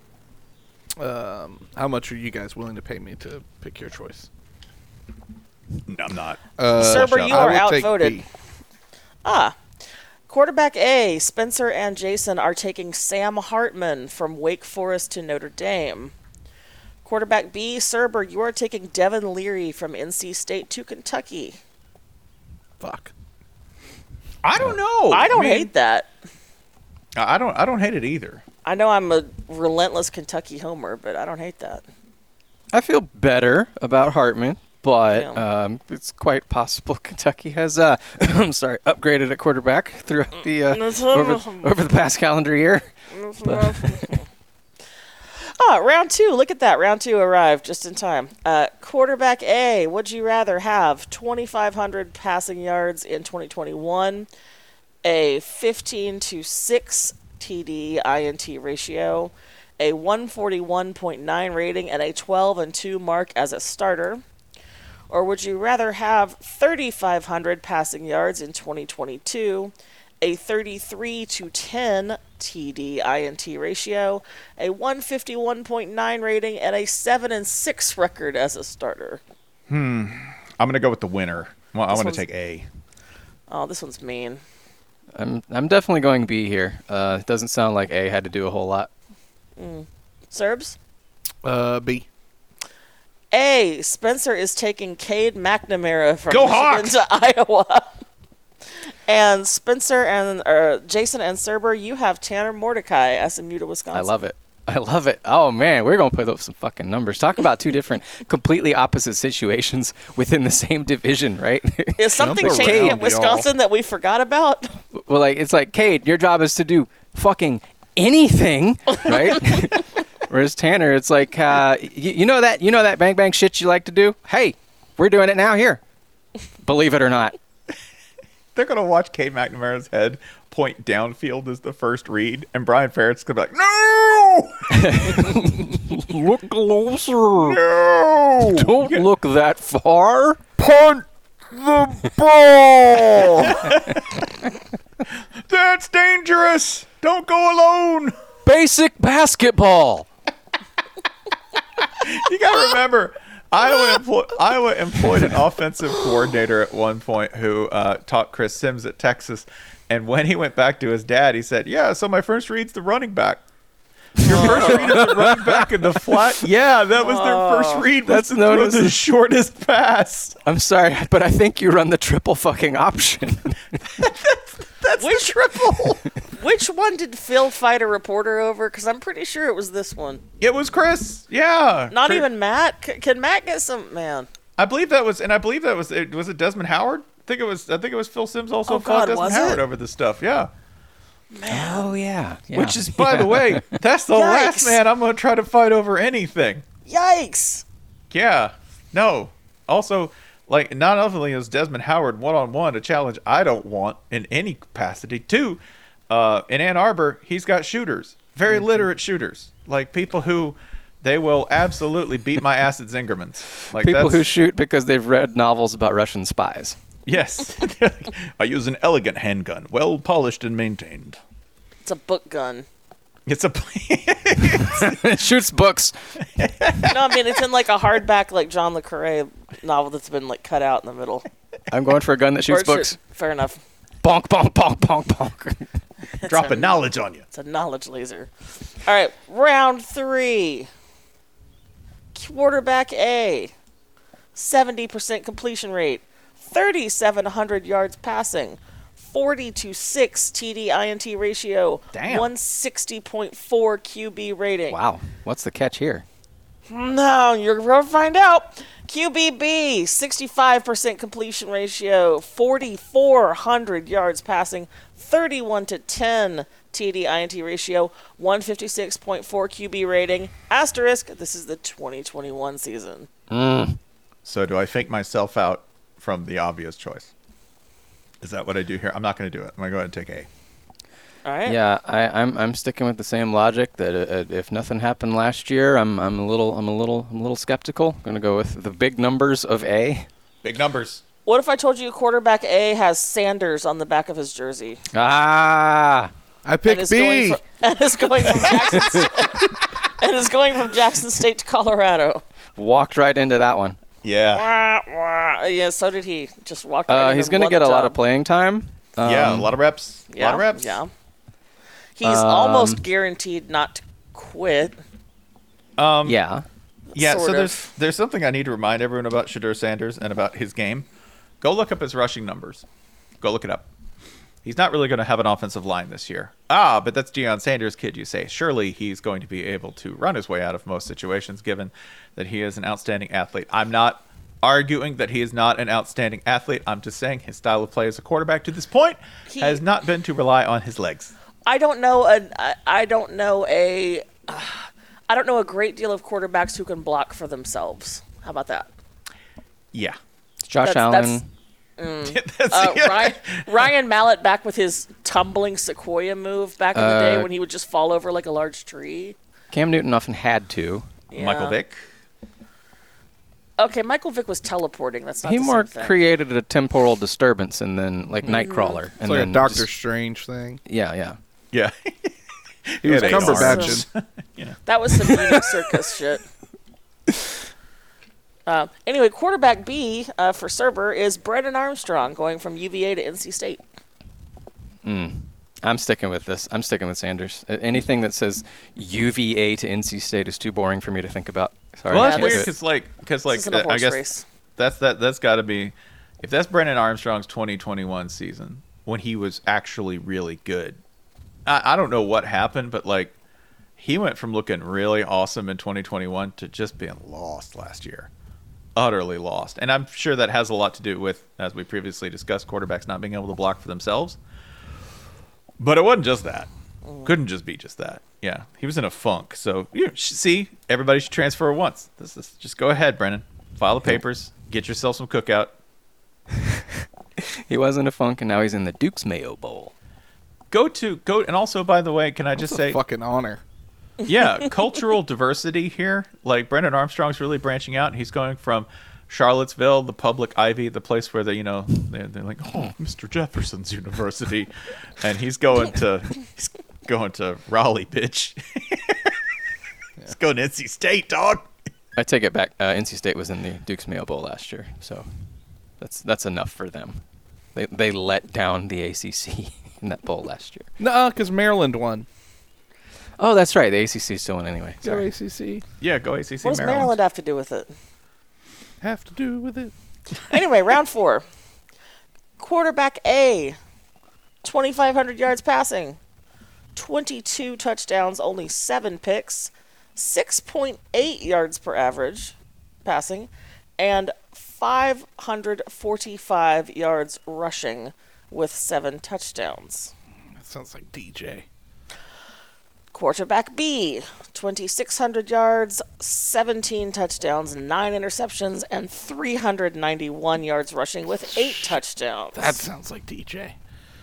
H: How much are you guys willing to pay me to pick your choice?
E: No, I'm not.
F: Cerber, you are outvoted. Quarterback A, Spencer and Jason are taking Sam Hartman from Wake Forest to Notre Dame. Quarterback B, Cerber, you are taking Devin Leary from NC State to Kentucky.
H: Fuck.
E: I don't know.
F: I don't hate that.
E: I don't hate it either.
F: I know I'm a relentless Kentucky homer, but I don't hate that.
G: I feel better about Hartman, but it's quite possible Kentucky has upgraded at quarterback throughout the over the past calendar year.
F: Round 2. Look at that. Round 2 arrived just in time. Quarterback A, would you rather have 2,500 passing yards in 2021, a 15-6 TD INT ratio, a 141.9 rating, and a 12-2 mark as a starter? Or would you rather have 3,500 passing yards in 2022, a 33-10 TD INT ratio, a 151.9 rating, and a 7-6 record as a starter?
E: I'm gonna go with the winner. Well, I want to take A.
F: Oh, this one's mean.
G: I'm definitely going B here. It doesn't sound like A had to do a whole lot.
F: Serbs?
H: B.
F: A, Spencer is taking Cade McNamara from Michigan to Iowa. And Spencer and Jason and Cerber, you have Tanner Mordecai, SMU to Wisconsin.
G: I love it. Oh, man, we're going to put up some fucking numbers. Talk about two different, completely opposite situations within the same division, right?
F: Is something changing at Wisconsin that we forgot about?
G: Well, it's like, Cade, your job is to do fucking anything, right? Whereas Tanner, it's like, you know that bang bang shit you like to do? Hey, we're doing it now here. Believe it or not.
E: They're going to watch Cade McNamara's head point downfield as the first read, and Brian Ferrett's going to be like, no!
G: Look closer.
E: No!
G: Don't look that far.
E: Punt the ball! That's dangerous! Don't go alone!
G: Basic basketball.
E: You got to remember, Iowa employed an offensive coordinator at one point who taught Chris Sims at Texas. And when he went back to his dad, he said, "Yeah, so my first read's the running back. Your first read is the running back in the flat." Yeah, that was their first read.
G: That's known as
E: the shortest pass.
G: I'm sorry, but I think you run the triple fucking option.
E: That's the triple.
F: Which one did Phil fight a reporter over? Because I'm pretty sure it was this one.
E: It was Chris. Yeah.
F: Not even Matt. Can Matt get some, man?
E: I believe that was it Desmond Howard? I think it was Phil Sims also fought Desmond Howard over this stuff. Yeah.
F: Man.
G: Oh yeah.
E: Which is, by the way, that's the last man I'm going to try to fight over anything.
F: Yikes.
E: Yeah. No. Also, like, not only is Desmond Howard one-on-one a challenge I don't want in any capacity. Two, in Ann Arbor, he's got shooters, very literate shooters, like people who they will absolutely beat my ass at Zingerman's. Like
G: people who shoot because they've read novels about Russian spies.
E: Yes. I use an elegant handgun, well polished and maintained.
F: It's a book gun.
E: It's a
G: It shoots books.
F: No, I mean, it's in like a hardback, like John le Carré novel that's been like cut out in the middle.
G: I'm going for a gun that shoots books.
F: Fair enough.
G: Bonk, bonk, bonk, bonk, bonk.
E: Dropping knowledge on you.
F: It's a knowledge laser. All right, round 3. Quarterback A. 70% completion rate. 3,700 yards passing. 40-6 TD INT ratio.
E: Damn.
F: 160.4 QB rating.
G: Wow. What's the catch here?
F: No, you're going to find out. QBB, 65% completion ratio, 4,400 yards passing, 31-10 TD INT ratio, 156.4 QB rating. Asterisk, this is the 2021 season.
E: So do I fake myself out from the obvious choice? Is that what I do here? I'm not going to do it. I'm going to go ahead and take A.
F: All right.
G: Yeah, I'm sticking with the same logic that if nothing happened last year, I'm a little skeptical. I'm going to go with the big numbers of A.
E: Big numbers.
F: What if I told you quarterback A has Sanders on the back of his jersey?
H: I picked B.
F: And is going from Jackson State, and is going from Jackson State to Colorado.
G: Walked right into that one.
E: Yeah.
F: Yeah, so did he. Just walked right in.
G: He's going to get a lot of playing time.
E: Yeah, a lot of reps.
F: Yeah,
E: a lot of reps.
F: Yeah. He's almost guaranteed not to quit.
G: Yeah.
E: Yeah,
F: Sort
E: so
F: of.
E: there's something I need to remind everyone about Shedeur Sanders and about his game. Go look up his rushing numbers. Go look it up. He's not really going to have an offensive line this year. But that's Deion Sanders' kid, you say. Surely he's going to be able to run his way out of most situations, given that he is an outstanding athlete. I'm not arguing that he is not an outstanding athlete. I'm just saying his style of play as a quarterback to this point has not been to rely on his legs.
F: I don't know a great deal of quarterbacks who can block for themselves. How about that?
E: Yeah.
G: Josh Allen.
F: Ryan Mallett back with his tumbling sequoia move back in the day when he would just fall over like a large tree.
G: Cam Newton often had to.
F: Yeah.
E: Michael Vick.
F: Okay, Michael Vick was teleporting. That's not
G: He
F: the
G: more
F: same thing.
G: created a temporal disturbance and then like Nightcrawler.
H: It's
G: And
H: like
G: then
H: a Doctor
G: just-
H: Strange thing.
G: Yeah.
E: Yeah.
H: He was
E: Yeah, they
H: Cumberbatching.
F: That was some Munich circus shit. Anyway, quarterback B for Cerber is Brennan Armstrong, going from UVA to NC State.
G: I'm sticking with this. I'm sticking with Sanders. Anything that says UVA to NC State is too boring for me to think about. Sorry.
E: Well,
F: Yeah,
E: that's
F: this-
E: weird because
F: This isn't a
E: I
F: horse
E: guess
F: race.
E: that's got to be, if that's Brennan Armstrong's 2021 season when he was actually really good. I don't know what happened, but like he went from looking really awesome in 2021 to just being lost last year. Utterly lost. And I'm sure that has a lot to do with, as we previously discussed, quarterbacks not being able to block for themselves. But it wasn't just that. Couldn't just be just that. Yeah, he was in a funk. So, see, everybody should transfer once. This is just go ahead, Brennan. File the papers. Get yourself some cookout.
G: He was in a funk, and now he's in the Duke's Mayo Bowl.
E: Go, and also, by the way, can I just say,
H: Fucking honor.
E: yeah, cultural diversity here. Like Brennan Armstrong's really branching out. He's going from Charlottesville, the public Ivy, the place where they're like, oh, Mr. Jefferson's University, and he's going to Raleigh, bitch. He's going to NC State, dog.
G: I take it back. NC State was in the Duke's Mayo Bowl last year, so that's enough for them. They let down the ACC in that bowl last year.
H: No, because Maryland won.
G: Oh, that's right. The ACC still won anyway.
H: Go ACC.
E: Yeah, go ACC.
F: What does Maryland have to do with it?
H: Have to do with it.
F: Anyway, round 4. Quarterback A, 2,500 yards passing, 22 touchdowns, only 7 picks, 6.8 yards per average passing, and 545 yards rushing with 7 touchdowns.
H: That sounds like DJ.
F: Quarterback B, 2,600 yards, 17 touchdowns, 9 interceptions, and 391 yards rushing with 8 touchdowns.
H: That sounds like DJ.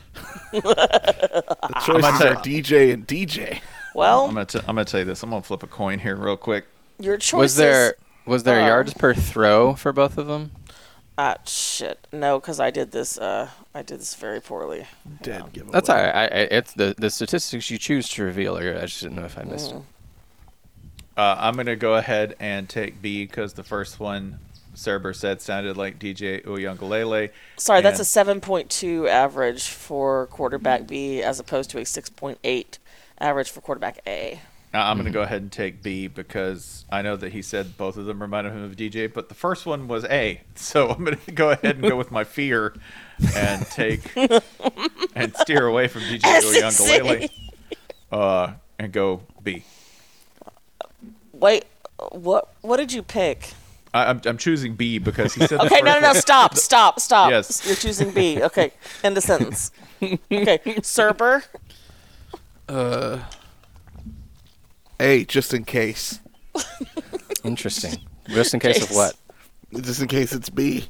H: The choices are DJ and DJ.
F: Well,
E: I'm gonna tell you this. I'm gonna flip a coin here real quick.
F: your choice
G: Was there yards per throw for both of them?
F: Shit. No, because I did this very poorly.
H: Dead giveaway.
G: That's all right. It's the statistics you choose to reveal. I just didn't know if I missed them.
E: I'm gonna go ahead and take B because the first one Cerber said sounded like DJ Uiagalelei.
F: Sorry, that's a 7.2 average for quarterback B as opposed to a 6.8 average for quarterback A.
E: I'm going to go ahead and take B because I know that he said both of them reminded him of DJ, but the first one was A. So I'm going to go ahead and go with my fear and take and steer away from DJ Uiagalelei and go B.
F: Wait, what did you pick?
E: I'm choosing B because he said
F: Okay, no, stop.
E: Yes.
F: You're choosing B. Okay, end of sentence. Okay, Cerber.
H: A, just in case.
G: Interesting. Just in case of what?
H: Just in case it's B.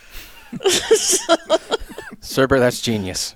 G: Cerber, that's genius.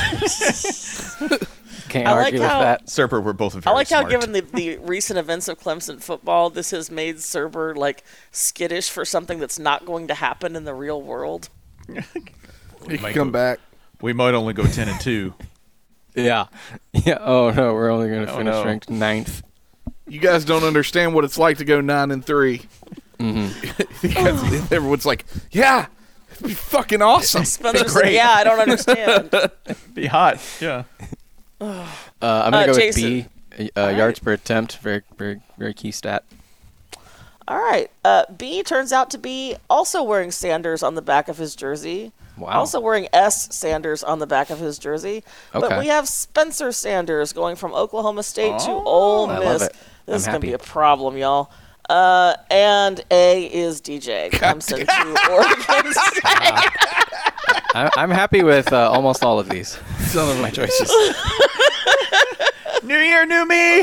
G: Can't
F: I like
G: argue with
F: how-
G: that.
E: Cerber, we're both very
F: I like how,
E: smart.
F: given the recent events of Clemson football, this has made Cerber like skittish for something that's not going to happen in the real world.
H: He can come back.
E: We might only go 10-2.
G: Yeah. Yeah. Oh no, we're only going to
E: Oh,
G: finish
E: no.
G: ranked 9th.
H: You guys don't understand what it's like to go 9-3. Because everyone's like, yeah, it'd be fucking awesome.
F: Spencer's
E: Great.
F: like, yeah, I don't understand.
E: Be hot. Yeah.
G: I'm going to go
F: Jason.
G: with B. Yards per attempt. Very, very, very key stat.
F: All right. B turns out to be also wearing Sanders on the back of his jersey.
G: Wow.
F: Also wearing S. Sanders on the back of his jersey. But
G: Okay.
F: we have Spencer Sanders going from Oklahoma State to Ole
G: I
F: Miss.
G: love it.
F: This is
G: I'm
F: going to be
G: happy.
F: a problem, y'all. And A is DJ. Clemson to Oregon State.
G: I'm happy with almost all of these. Some of my choices.
E: New year, new me.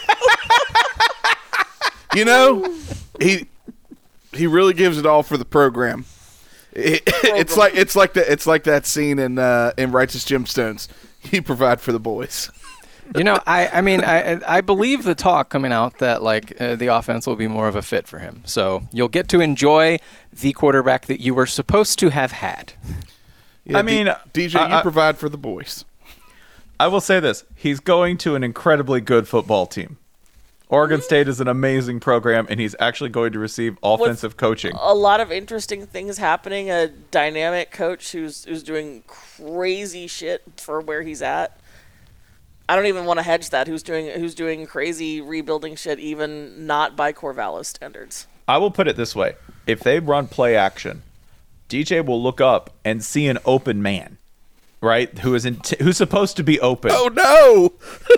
H: You know, he really gives it all for the program. It's like that scene in Righteous Gemstones. He provide for the boys.
G: You know, I believe the talk coming out that the offense will be more of a fit for him. So you'll get to enjoy the quarterback that you were supposed to have had.
H: Yeah,
E: I mean,
H: DJ, you provide for the boys.
E: I will say this. He's going to an incredibly good football team. Oregon State is an amazing program, and he's actually going to receive offensive coaching.
F: A lot of interesting things happening. A dynamic coach who's doing crazy shit for where he's at. I don't even want to hedge that. Who's doing crazy rebuilding shit, even not by Corvallis standards.
E: I will put it this way. If they run play action, DJ will look up and see an open man, right? Who's supposed to be open.
H: Oh, no.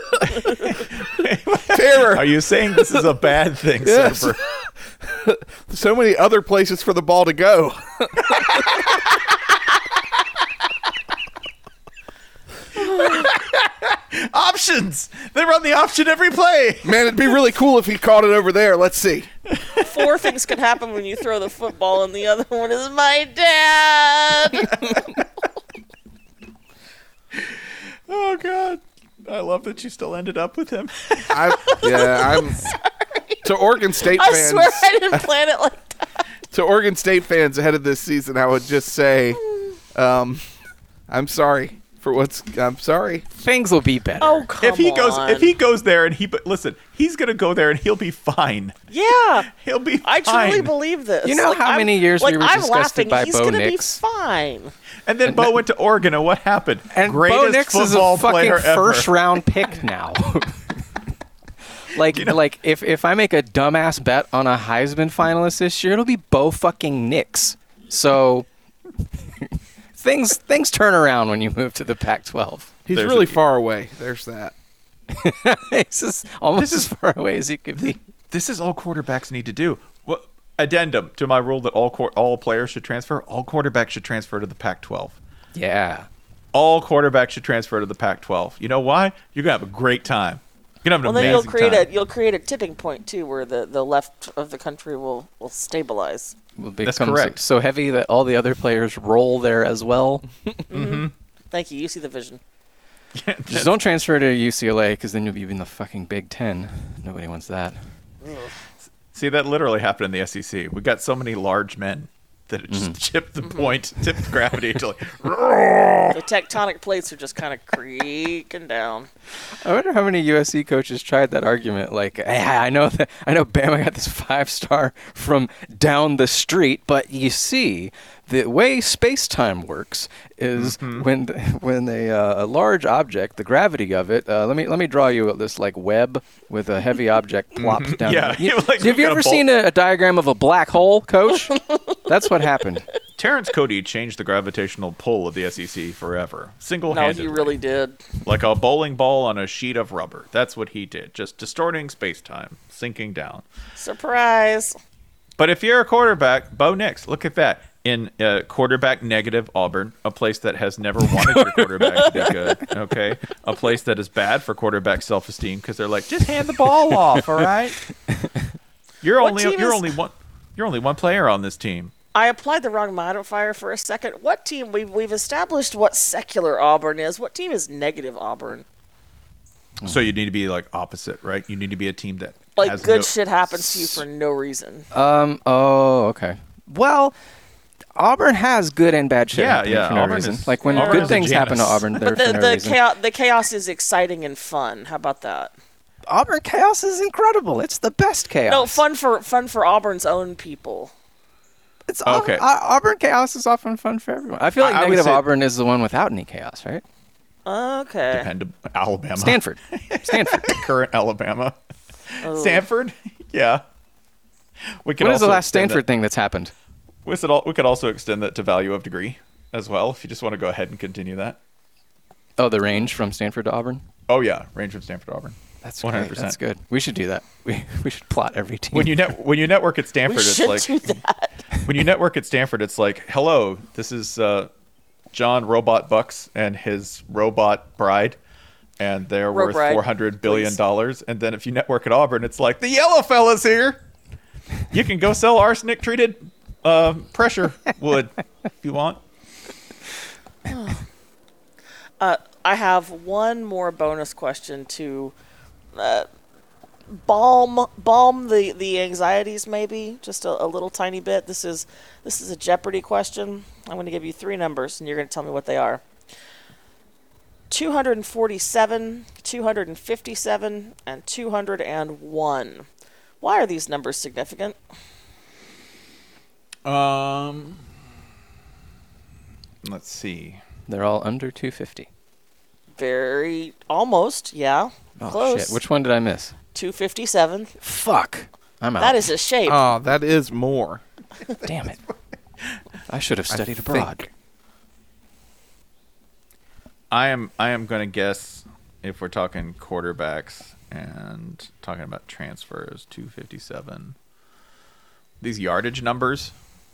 H: Terror.
E: Are you saying this is a bad thing,
H: Yes.
E: Surfer?
H: So many other places for the ball to go.
E: Options! They run the option every play.
H: Man, it'd be really cool if he caught it over there. Let's see.
F: 4 things can happen when you throw the football, and the other one is my dad.
E: Oh, God. I love that you still ended up with him.
H: I'm to Oregon State
F: I
H: fans.
F: swear I didn't plan it like that.
H: To Oregon State fans ahead of this season, I would just say, I'm sorry For what's? I'm sorry.
G: Things will be better.
F: Oh, come
E: If he
F: on.
E: goes there and listen, he's gonna go there and he'll be fine.
F: Yeah.
E: He'll be fine.
F: I truly believe this.
G: You know how many years we were
F: I'm
G: disgusted
F: laughing.
G: by
F: He's
G: Bo
F: gonna
G: Nix?
F: be fine.
E: And then Bo went to Oregon, and what happened?
G: And
E: Greatest
G: Bo Nix is a
E: football
G: fucking
E: player ever.
G: first-round pick now. Like if I make a dumbass bet on a Heisman finalist this year, it'll be Bo fucking Nix. So things turn around when you move to the Pac-12.
H: He's
E: There's
H: really
E: a-
H: far away. There's that.
G: It's just almost as far away as he could be.
E: This is all quarterbacks need to do. What addendum to my rule that all players should transfer? All quarterbacks should transfer to the Pac-12.
G: Yeah.
E: All quarterbacks should transfer to the Pac-12. You know why? You're gonna have a great time. You're gonna have an
F: Well, then
E: amazing time.
F: you'll create a tipping point too, where the left of the country will stabilize.
G: Will
E: That's
G: become
E: correct.
G: so heavy that all the other players roll there as well.
F: Thank you. You see the vision.
G: Just don't transfer to UCLA because then you'll be in the fucking Big Ten. Nobody wants that.
E: See, that literally happened in the SEC. We got so many large men that it just tipped the point, tipped gravity to like.
F: The tectonic plates are just kind of creaking down.
G: I wonder how many USC coaches tried that argument. Like, hey, I know Bama got this 5-star from down the street, but you see, the way space-time works is when a large object, the gravity of it. Let me draw you this like web with a heavy object plops down.
E: Yeah, like,
G: have you ever seen a diagram of a black hole, Coach? That's what happened.
E: Terrence Cody changed the gravitational pull of the SEC forever,
F: No,
E: single-handedly.
F: he really did.
E: Like a bowling ball on a sheet of rubber. That's what he did. Just distorting space-time, sinking down.
F: Surprise.
E: But if you're a quarterback, Bo Nix, look at that. In quarterback negative Auburn, a place that has never wanted your quarterback to be good, okay? A place that is bad for quarterback self-esteem because they're like, just hand the ball off, all right? You're
F: What
E: only
F: team is-
E: one player on this team.
F: I applied the wrong modifier for a second. What team? We've established what secular Auburn is. What team is negative Auburn?
E: So you need to be like opposite, right? You need to be a team that
F: Like
E: has
F: good
E: no-
F: shit happens to you for no reason.
G: Oh, okay. Well, Auburn has good and bad shit
E: Yeah,
G: happening
E: yeah,
G: for no
E: Auburn
G: reason.
E: is-
G: Like when
E: Auburn
G: good
E: is a
G: things happen to
E: Janus.
G: Auburn, they're
F: But
G: for no reason.
F: the chaos is exciting and fun. How about that?
G: Auburn chaos is incredible. It's the best chaos.
F: No, fun for Auburn's own people.
G: It's
E: Okay.
G: Auburn chaos is often fun for everyone. I feel like
E: I would
G: negative
E: say-
G: Auburn is the one without any chaos, right?
F: Okay.
E: and Alabama.
G: Stanford.
E: Current Alabama.
F: Oh.
E: Stanford? Yeah. We could
G: What is the
E: also
G: last
E: extend
G: Stanford
E: that-
G: thing that's happened?
E: We could also extend that to value of degree as well, if you just want to go ahead and continue that.
G: Oh, the range from Stanford to Auburn?
E: Oh yeah, range from Stanford to Auburn.
G: That's
E: 100%.
G: great. That's good. We should do that. We should plot every team.
E: When you network at Stanford,
F: We
E: it's
F: should
E: like
F: do that.
E: when you network at Stanford, it's like, hello, this is John Robot Bucks and his robot bride, and they're worth
F: Bride,
E: $400 billion. And then if you network at Auburn, it's like, the yellow fella's here. You can go sell arsenic treated pressure wood if you want.
F: I have one more bonus question to balm the anxieties, maybe just a little tiny bit. This is a Jeopardy question. I'm going to give you 3 numbers, and you're going to tell me what they are. 247, 257, and 201. Why are these numbers significant?
E: Let's see.
G: They're all under 250.
F: Very almost, yeah.
G: Oh,
F: Close.
G: shit. Which one did I miss?
F: 257.
G: Fuck. I'm out.
F: That is a shape.
H: Oh, that is more.
G: Damn it. I should have studied abroad.
H: think.
E: I am going to guess, if we're talking quarterbacks and talking about transfers, 257. These yardage numbers.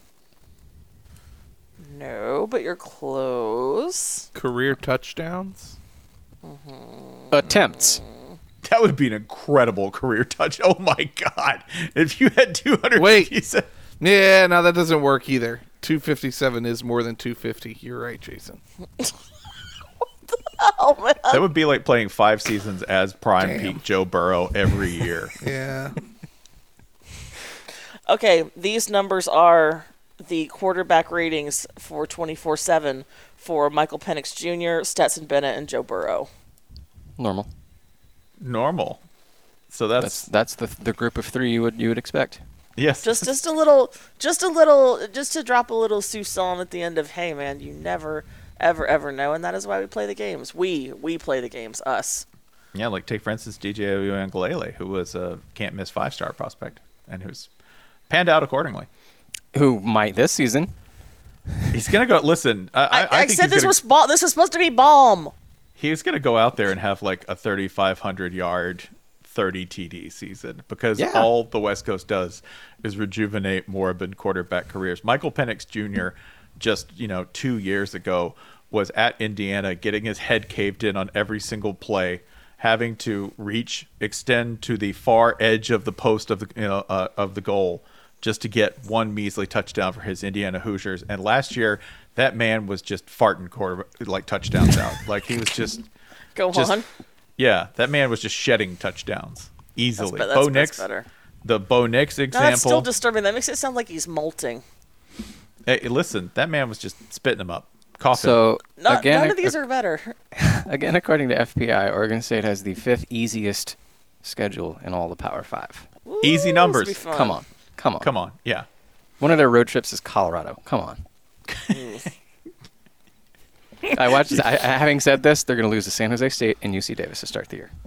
F: No, but you're close.
H: Career touchdowns.
G: Attempts.
E: That would be an incredible career touch. Oh my God. If you had 257.
H: Yeah, no, that doesn't work either. 257 is more than 250. You're right, Jason.
F: Oh man.
E: That would be like playing 5 seasons as prime
H: Damn.
E: peak Joe Burrow every year.
H: Yeah.
F: Okay, these numbers are the quarterback ratings for 24/7 for Michael Penix Jr., Stetson Bennett, and Joe Burrow.
G: Normal.
E: So that's
G: the group of three you would expect.
E: yes.
F: Just to drop a little Sue-song at the end of, hey man, you never, ever know, and that is why we play the games. We play the games, us.
E: Yeah, like take for instance DJ Uiagalelei, who was a can't miss 5-star prospect and who's panned out accordingly.
G: Who might this season?
E: He's gonna go. Listen, I think
F: said this was supposed to be bomb.
E: He's gonna go out there and have like a 3,500 yard, 30 TD season because all the West Coast does is rejuvenate moribund quarterback careers. Michael Penix Jr. just 2 years ago was at Indiana getting his head caved in on every single play, having to extend to the far edge of the post of the goal just to get one measly touchdown for his Indiana Hoosiers. And last year, that man was just farting touchdowns out. Like he was just
F: on.
E: Yeah, that man was just shedding touchdowns easily.
F: That's better.
E: The Bo Nix example.
F: No, that's still disturbing. That makes it sound like he's molting.
E: Hey, listen, that man was just spitting them up, coughing.
G: So
F: none of these are better.
G: Again, according to FPI, Oregon State has the 5th easiest schedule in all the Power 5.
F: Ooh,
E: easy numbers.
G: Come on.
E: Yeah.
G: One of their road trips is Colorado. Come on. I watched. Having said this, they're going to lose to San Jose State and UC Davis to start the year.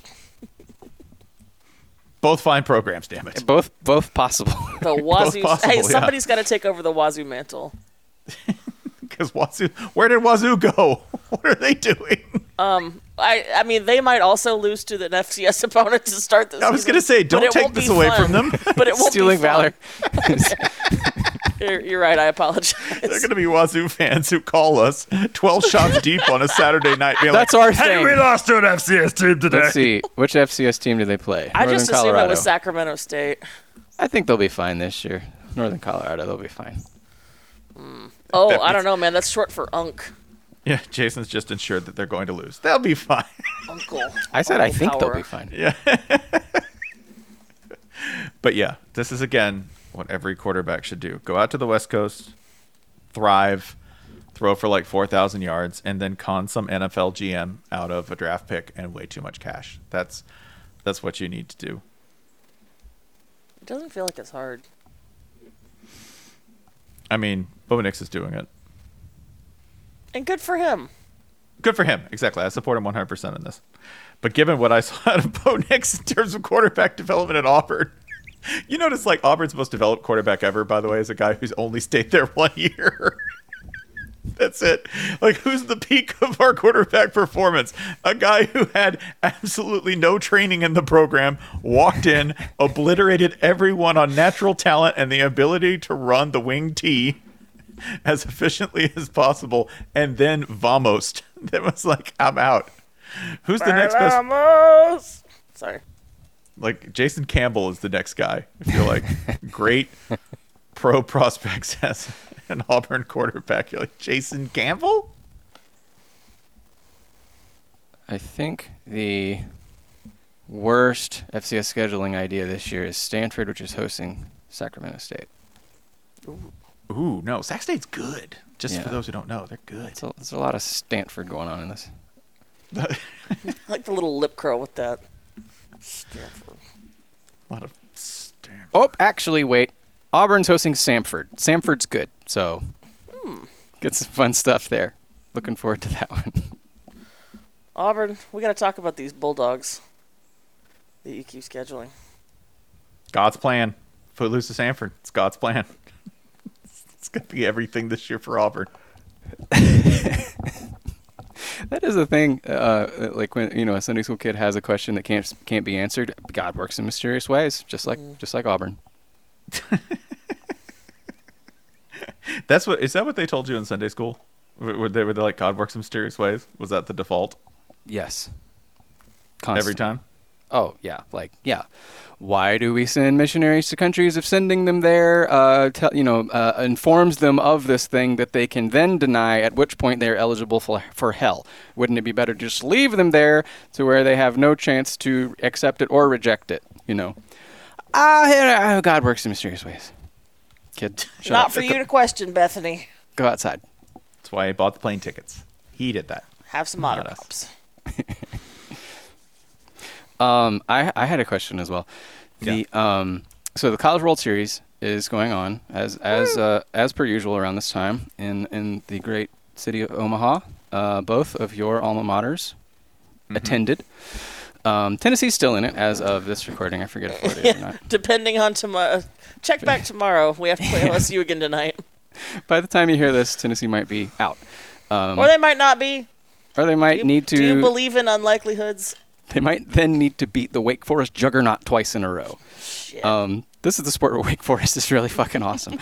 E: Both fine programs, damn it.
G: Both possible.
F: The Wazoo.
E: possible,
F: Hey,
E: yeah.
F: somebody's got to take over the Wazoo mantle.
E: Because Wazoo, where did Wazoo go? What are they doing?
F: I mean, they might also lose to an FCS opponent to start this.
E: I was going to say, don't take this away from them.
F: But it won't
G: Stealing
F: be fun.
G: valor.
F: You're right. I apologize.
E: They're going to be Wazoo fans who call us 12 shots deep on a Saturday night. Being
G: That's
E: like,
G: our
E: hey,
G: thing.
E: we lost to an FCS team today.
G: Let's see. Which FCS team do they play?
F: I
G: Northern
F: just assumed
G: Colorado.
F: it was Sacramento State.
G: I think they'll be fine this year. Northern Colorado, they'll be fine.
F: Oh, I don't know, man. That's short for Unk.
E: Yeah, Jason's just ensured that they're going to lose. They'll be fine.
F: Uncle.
G: I said I think
F: Power.
G: they'll be fine.
E: Yeah. But yeah, this is, again, what every quarterback should do. Go out to the West Coast, thrive, throw for like 4,000 yards, and then con some NFL GM out of a draft pick and way too much cash. That's what you need to do.
F: It doesn't feel like it's hard.
E: I mean, Bo Nix is doing it.
F: And good for him.
E: Good for him. Exactly. I support him 100% in this. But given what I saw out of Bo Nix in terms of quarterback development at Auburn, you notice like Auburn's most developed quarterback ever, by the way, is a guy who's only stayed there 1 year. That's it. Like, who's the peak of our quarterback performance? A guy who had absolutely no training in the program, walked in, obliterated everyone on natural talent and the ability to run the wing T as efficiently as possible, and then vamosed. That was like, I'm out. Who's the next best?
F: Sorry.
E: Like, Jason Campbell is the next guy. I feel like great pro prospects as an Auburn quarterback. You're like, Jason Campbell?
G: I think the worst FCS scheduling idea this year is Stanford, which is hosting Sacramento State.
E: Ooh, no. Sac State's good. Just
G: Yeah.
E: for those who don't know, they're good.
G: So there's a lot of Stanford going on in this.
F: I like the little lip curl with that. Stanford.
E: A lot of Stanford.
G: Oh, actually, wait. Auburn's hosting Samford. Samford's good, so get some fun stuff there. Looking forward to that one.
F: Auburn, we got to talk about these Bulldogs that you keep scheduling.
E: God's plan. Footloose to Sanford. It's God's plan. It's going to be everything this year for Auburn.
G: That is the thing. Like when a Sunday school kid has a question that can't be answered. God works in mysterious ways, just like Auburn.
E: Is that what they told you in Sunday school? Were they like, God works in mysterious ways? Was that the default?
G: Yes.
E: Every time?
G: Oh, yeah. Why do we send missionaries to countries if sending them there, informs them of this thing that they can then deny, at which point they're eligible for hell? Wouldn't it be better to just leave them there to where they have no chance to accept it or reject it, God works in mysterious ways. Kid, shut
F: Not
G: up.
F: for you to question, Bethany.
G: Go outside.
E: That's why I bought the plane tickets. He did that.
F: Have some otter pops.
G: I had a question as well. So the College World Series is going on as per usual around this time in the great city of Omaha. Both of your alma maters attended. Tennessee's still in it as of this recording. I forget if Florida is or not.
F: Depending on tomorrow. Check back tomorrow. We have to play LSU again tonight.
G: By the time you hear this, Tennessee might be out.
F: Or they might not be.
G: Or they might need to...
F: Do you believe in unlikelihoods?
G: They might then need to beat the Wake Forest juggernaut twice in a row.
F: Shit.
G: This is the sport where Wake Forest is really fucking awesome.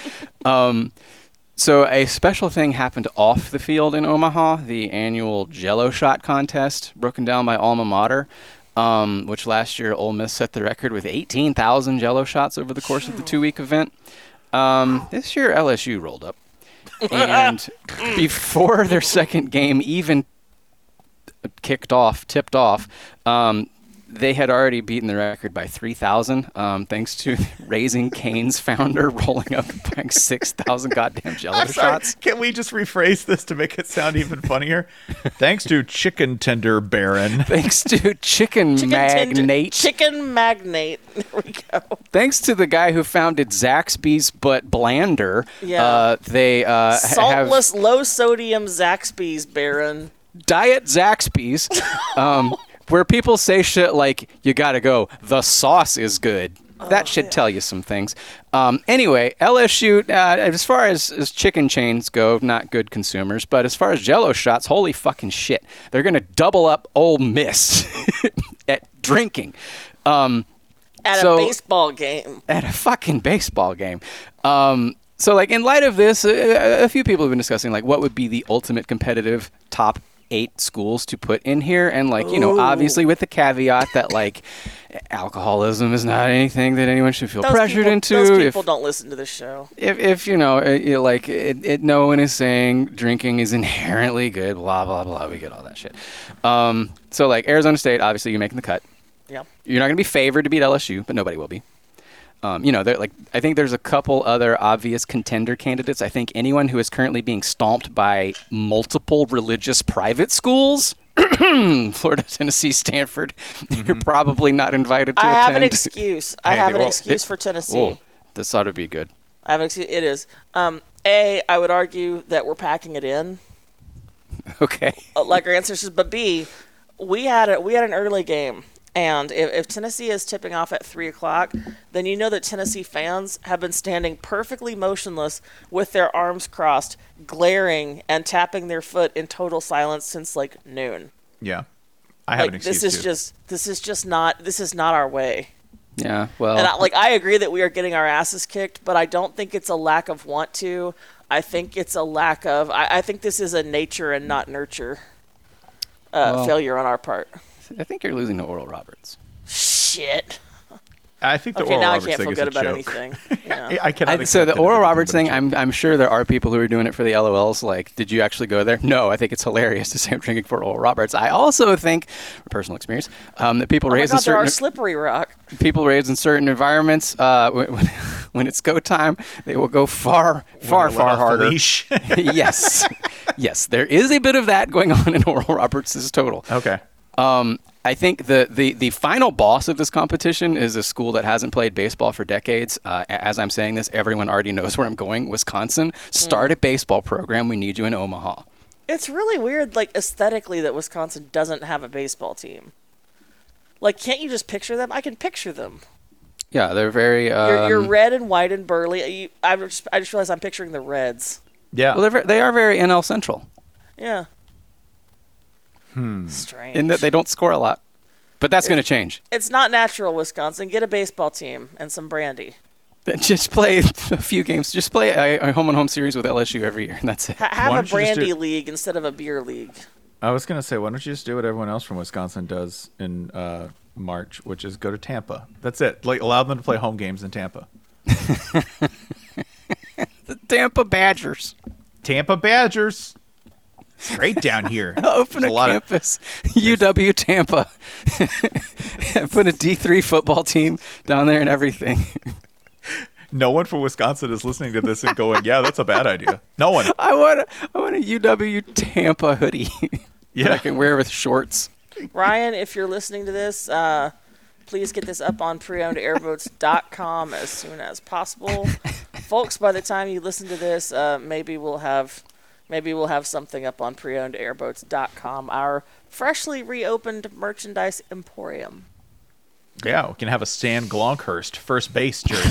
G: So a special thing happened off the field in Omaha, the annual Jell-O shot contest broken down by alma mater, which last year Ole Miss set the record with 18,000 Jell-O shots over the course of the 2-week event. This year LSU rolled up. And before their second game even tipped off, they had already beaten the record by 3,000, thanks to Raising Cane's founder rolling up and buying 6,000 goddamn Jell-O shots.
E: Can we just rephrase this to make it sound even funnier? Thanks to Chicken Tender Baron.
G: Thanks to Chicken Magnate.
F: Chicken Magnate. There we go.
G: Thanks to the guy who founded Zaxby's, but blander.
F: Yeah.
G: They
F: saltless, low-sodium Zaxby's Baron.
G: Diet Zaxby's. Where people say shit like, you gotta go, the sauce is good. That should tell you some things. Anyway, LSU, as far as chicken chains go, not good consumers. But as far as Jell-O shots, holy fucking shit. They're going to double up Ole Miss at drinking. At
F: a baseball game.
G: At a fucking baseball game. So, like, in light of this, a few people have been discussing, like, what would be the ultimate competitive top 8 schools to put in here, and like, you know, obviously with the caveat that like alcoholism is not anything that anyone should feel pressured into.
F: Those people don't listen to the show.
G: If you know, like no one is saying drinking is inherently good, blah blah blah. We get all that shit. So like Arizona State, obviously you're making the cut.
F: Yeah.
G: You're not going to be favored to beat LSU, but nobody will be. You know, like I think there's a couple other obvious contender candidates. I think anyone who is currently being stomped by multiple religious private schools, Florida, Tennessee, Stanford, you're probably not invited to attend.
F: I have an excuse. I have an excuse for Tennessee.
G: Oh, this ought to be good.
F: I have an excuse. It is. A, I would argue that we're packing it in.
G: Okay.
F: Like our ancestors. But B, we had an early game. And if Tennessee is tipping off at 3 o'clock, then you know that Tennessee fans have been standing perfectly motionless with their arms crossed, glaring and tapping their foot in total silence since like noon.
E: Yeah, I have an excuse
F: This is not our way.
G: Yeah, well,
F: and I agree that we are getting our asses kicked, but I don't think it's a lack of want to. I think it's a lack of. I think this is a nature and not nurture failure on our part.
G: I think you're losing to Oral Roberts.
F: Shit.
E: I think the
F: Oral
E: Roberts
F: thing is a joke. Okay, now I can't feel good about anything. Yeah.
E: I cannot.
G: So the Oral Roberts thing, I'm sure there are people who are doing it for the LOLs. Like, did you actually go there? No, I think it's hilarious to say I'm drinking for Oral Roberts. I also think, from personal experience, that people raised in certain...
F: there are Slippery Rock.
G: People raised in certain environments, when it's go time, they will go far harder. Yes. Yes, there is a bit of that going on in Oral Roberts' total.
E: Okay.
G: I think the final boss of this competition is a school that hasn't played baseball for decades. As I'm saying this, everyone already knows where I'm going. Wisconsin, start a baseball program. We need you in Omaha.
F: It's really weird, like, aesthetically, that Wisconsin doesn't have a baseball team. Like, can't you just picture them? I can picture them.
G: Yeah, they're very...
F: You're red and white and burly. I just realized I'm picturing the Reds.
E: Yeah.
G: Well, they are very NL Central.
F: Yeah. Strange.
G: In that they don't score a lot. But that's going to change.
F: It's not natural, Wisconsin. Get a baseball team and some brandy.
G: Just play a few games. Just play a home-and-home series with LSU every year, and that's it.
F: Have a brandy league instead of a beer league.
E: I was going to say, why don't you just do what everyone else from Wisconsin does in March, which is go to Tampa. That's it. Like, allow them to play home games in Tampa.
G: The Tampa Badgers.
E: Tampa Badgers. It's great down here.
G: Open a campus. UW Tampa. Put a D3 football team down there and everything.
E: No one from Wisconsin is listening to this and going, "Yeah, that's a bad idea." No one.
G: I want a UW Tampa hoodie
E: Yeah.
G: that I can wear with shorts.
F: Ryan, if you're listening to this, please get this up on preownedairboats.com as soon as possible. Folks, by the time you listen to this, maybe we'll have something up on preownedairboats.com, our freshly reopened merchandise emporium.
E: Yeah, we can have a Stan Glonkhurst first base jersey.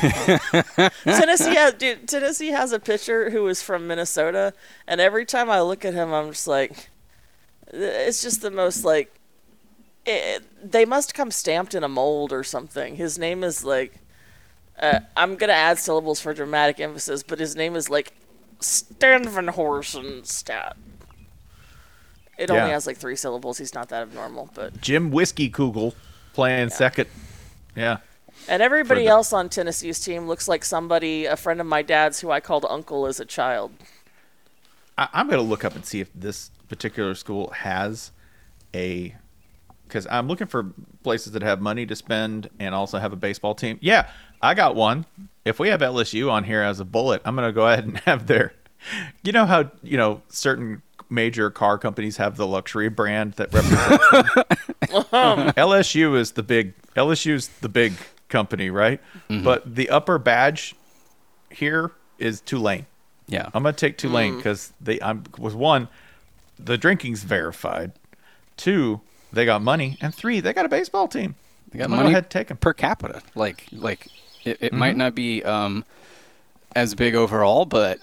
F: Tennessee has a pitcher who is from Minnesota, and every time I look at him, I'm just like, it's just the most like, they must come stamped in a mold or something. His name is like, I'm gonna add syllables for dramatic emphasis, but his name is like Stan Van Horsenstadt. It only has like 3 syllables. He's not that abnormal, but
E: Jim Whiskey Kugel playing second. Yeah.
F: And everybody else on Tennessee's team looks like a friend of my dad's who I called Uncle as a child.
E: I'm going to look up and see if this particular school has because I'm looking for places that have money to spend and also have a baseball team. Yeah, I got one. If we have LSU on here as a bullet, I'm going to go ahead and have you know how, certain major car companies have the luxury brand that represents them? LSU's the big company, right? Mm-hmm. But the upper badge here is Tulane.
G: Yeah.
E: I'm going to take Tulane because one, the drinking's verified. 2, they got money. And 3, they got a baseball team.
G: They got money
E: go ahead, take them.
G: per capita. Like it might not be as big overall, but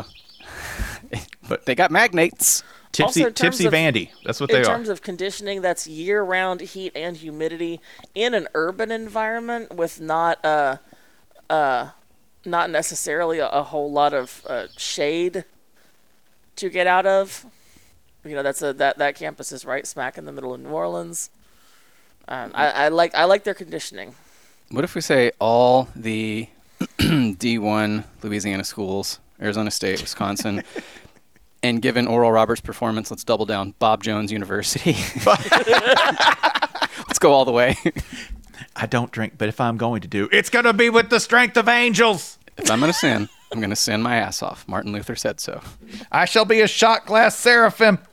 G: they got magnates.
E: Tipsy Vandy. That's what they are.
F: In terms of conditioning, that's year-round heat and humidity in an urban environment with not necessarily a whole lot of shade to get out of. That campus is right smack in the middle of New Orleans. I like their conditioning.
G: What if we say all the D1 Louisiana schools, Arizona State, Wisconsin, and given Oral Roberts' performance, let's double down. Bob Jones University. Let's go all the way.
E: I don't drink, but if I'm going to do, it's going to be with the strength of angels.
G: If I'm going to sin, I'm going to sin my ass off. Martin Luther said so.
E: I shall be a shot glass seraphim.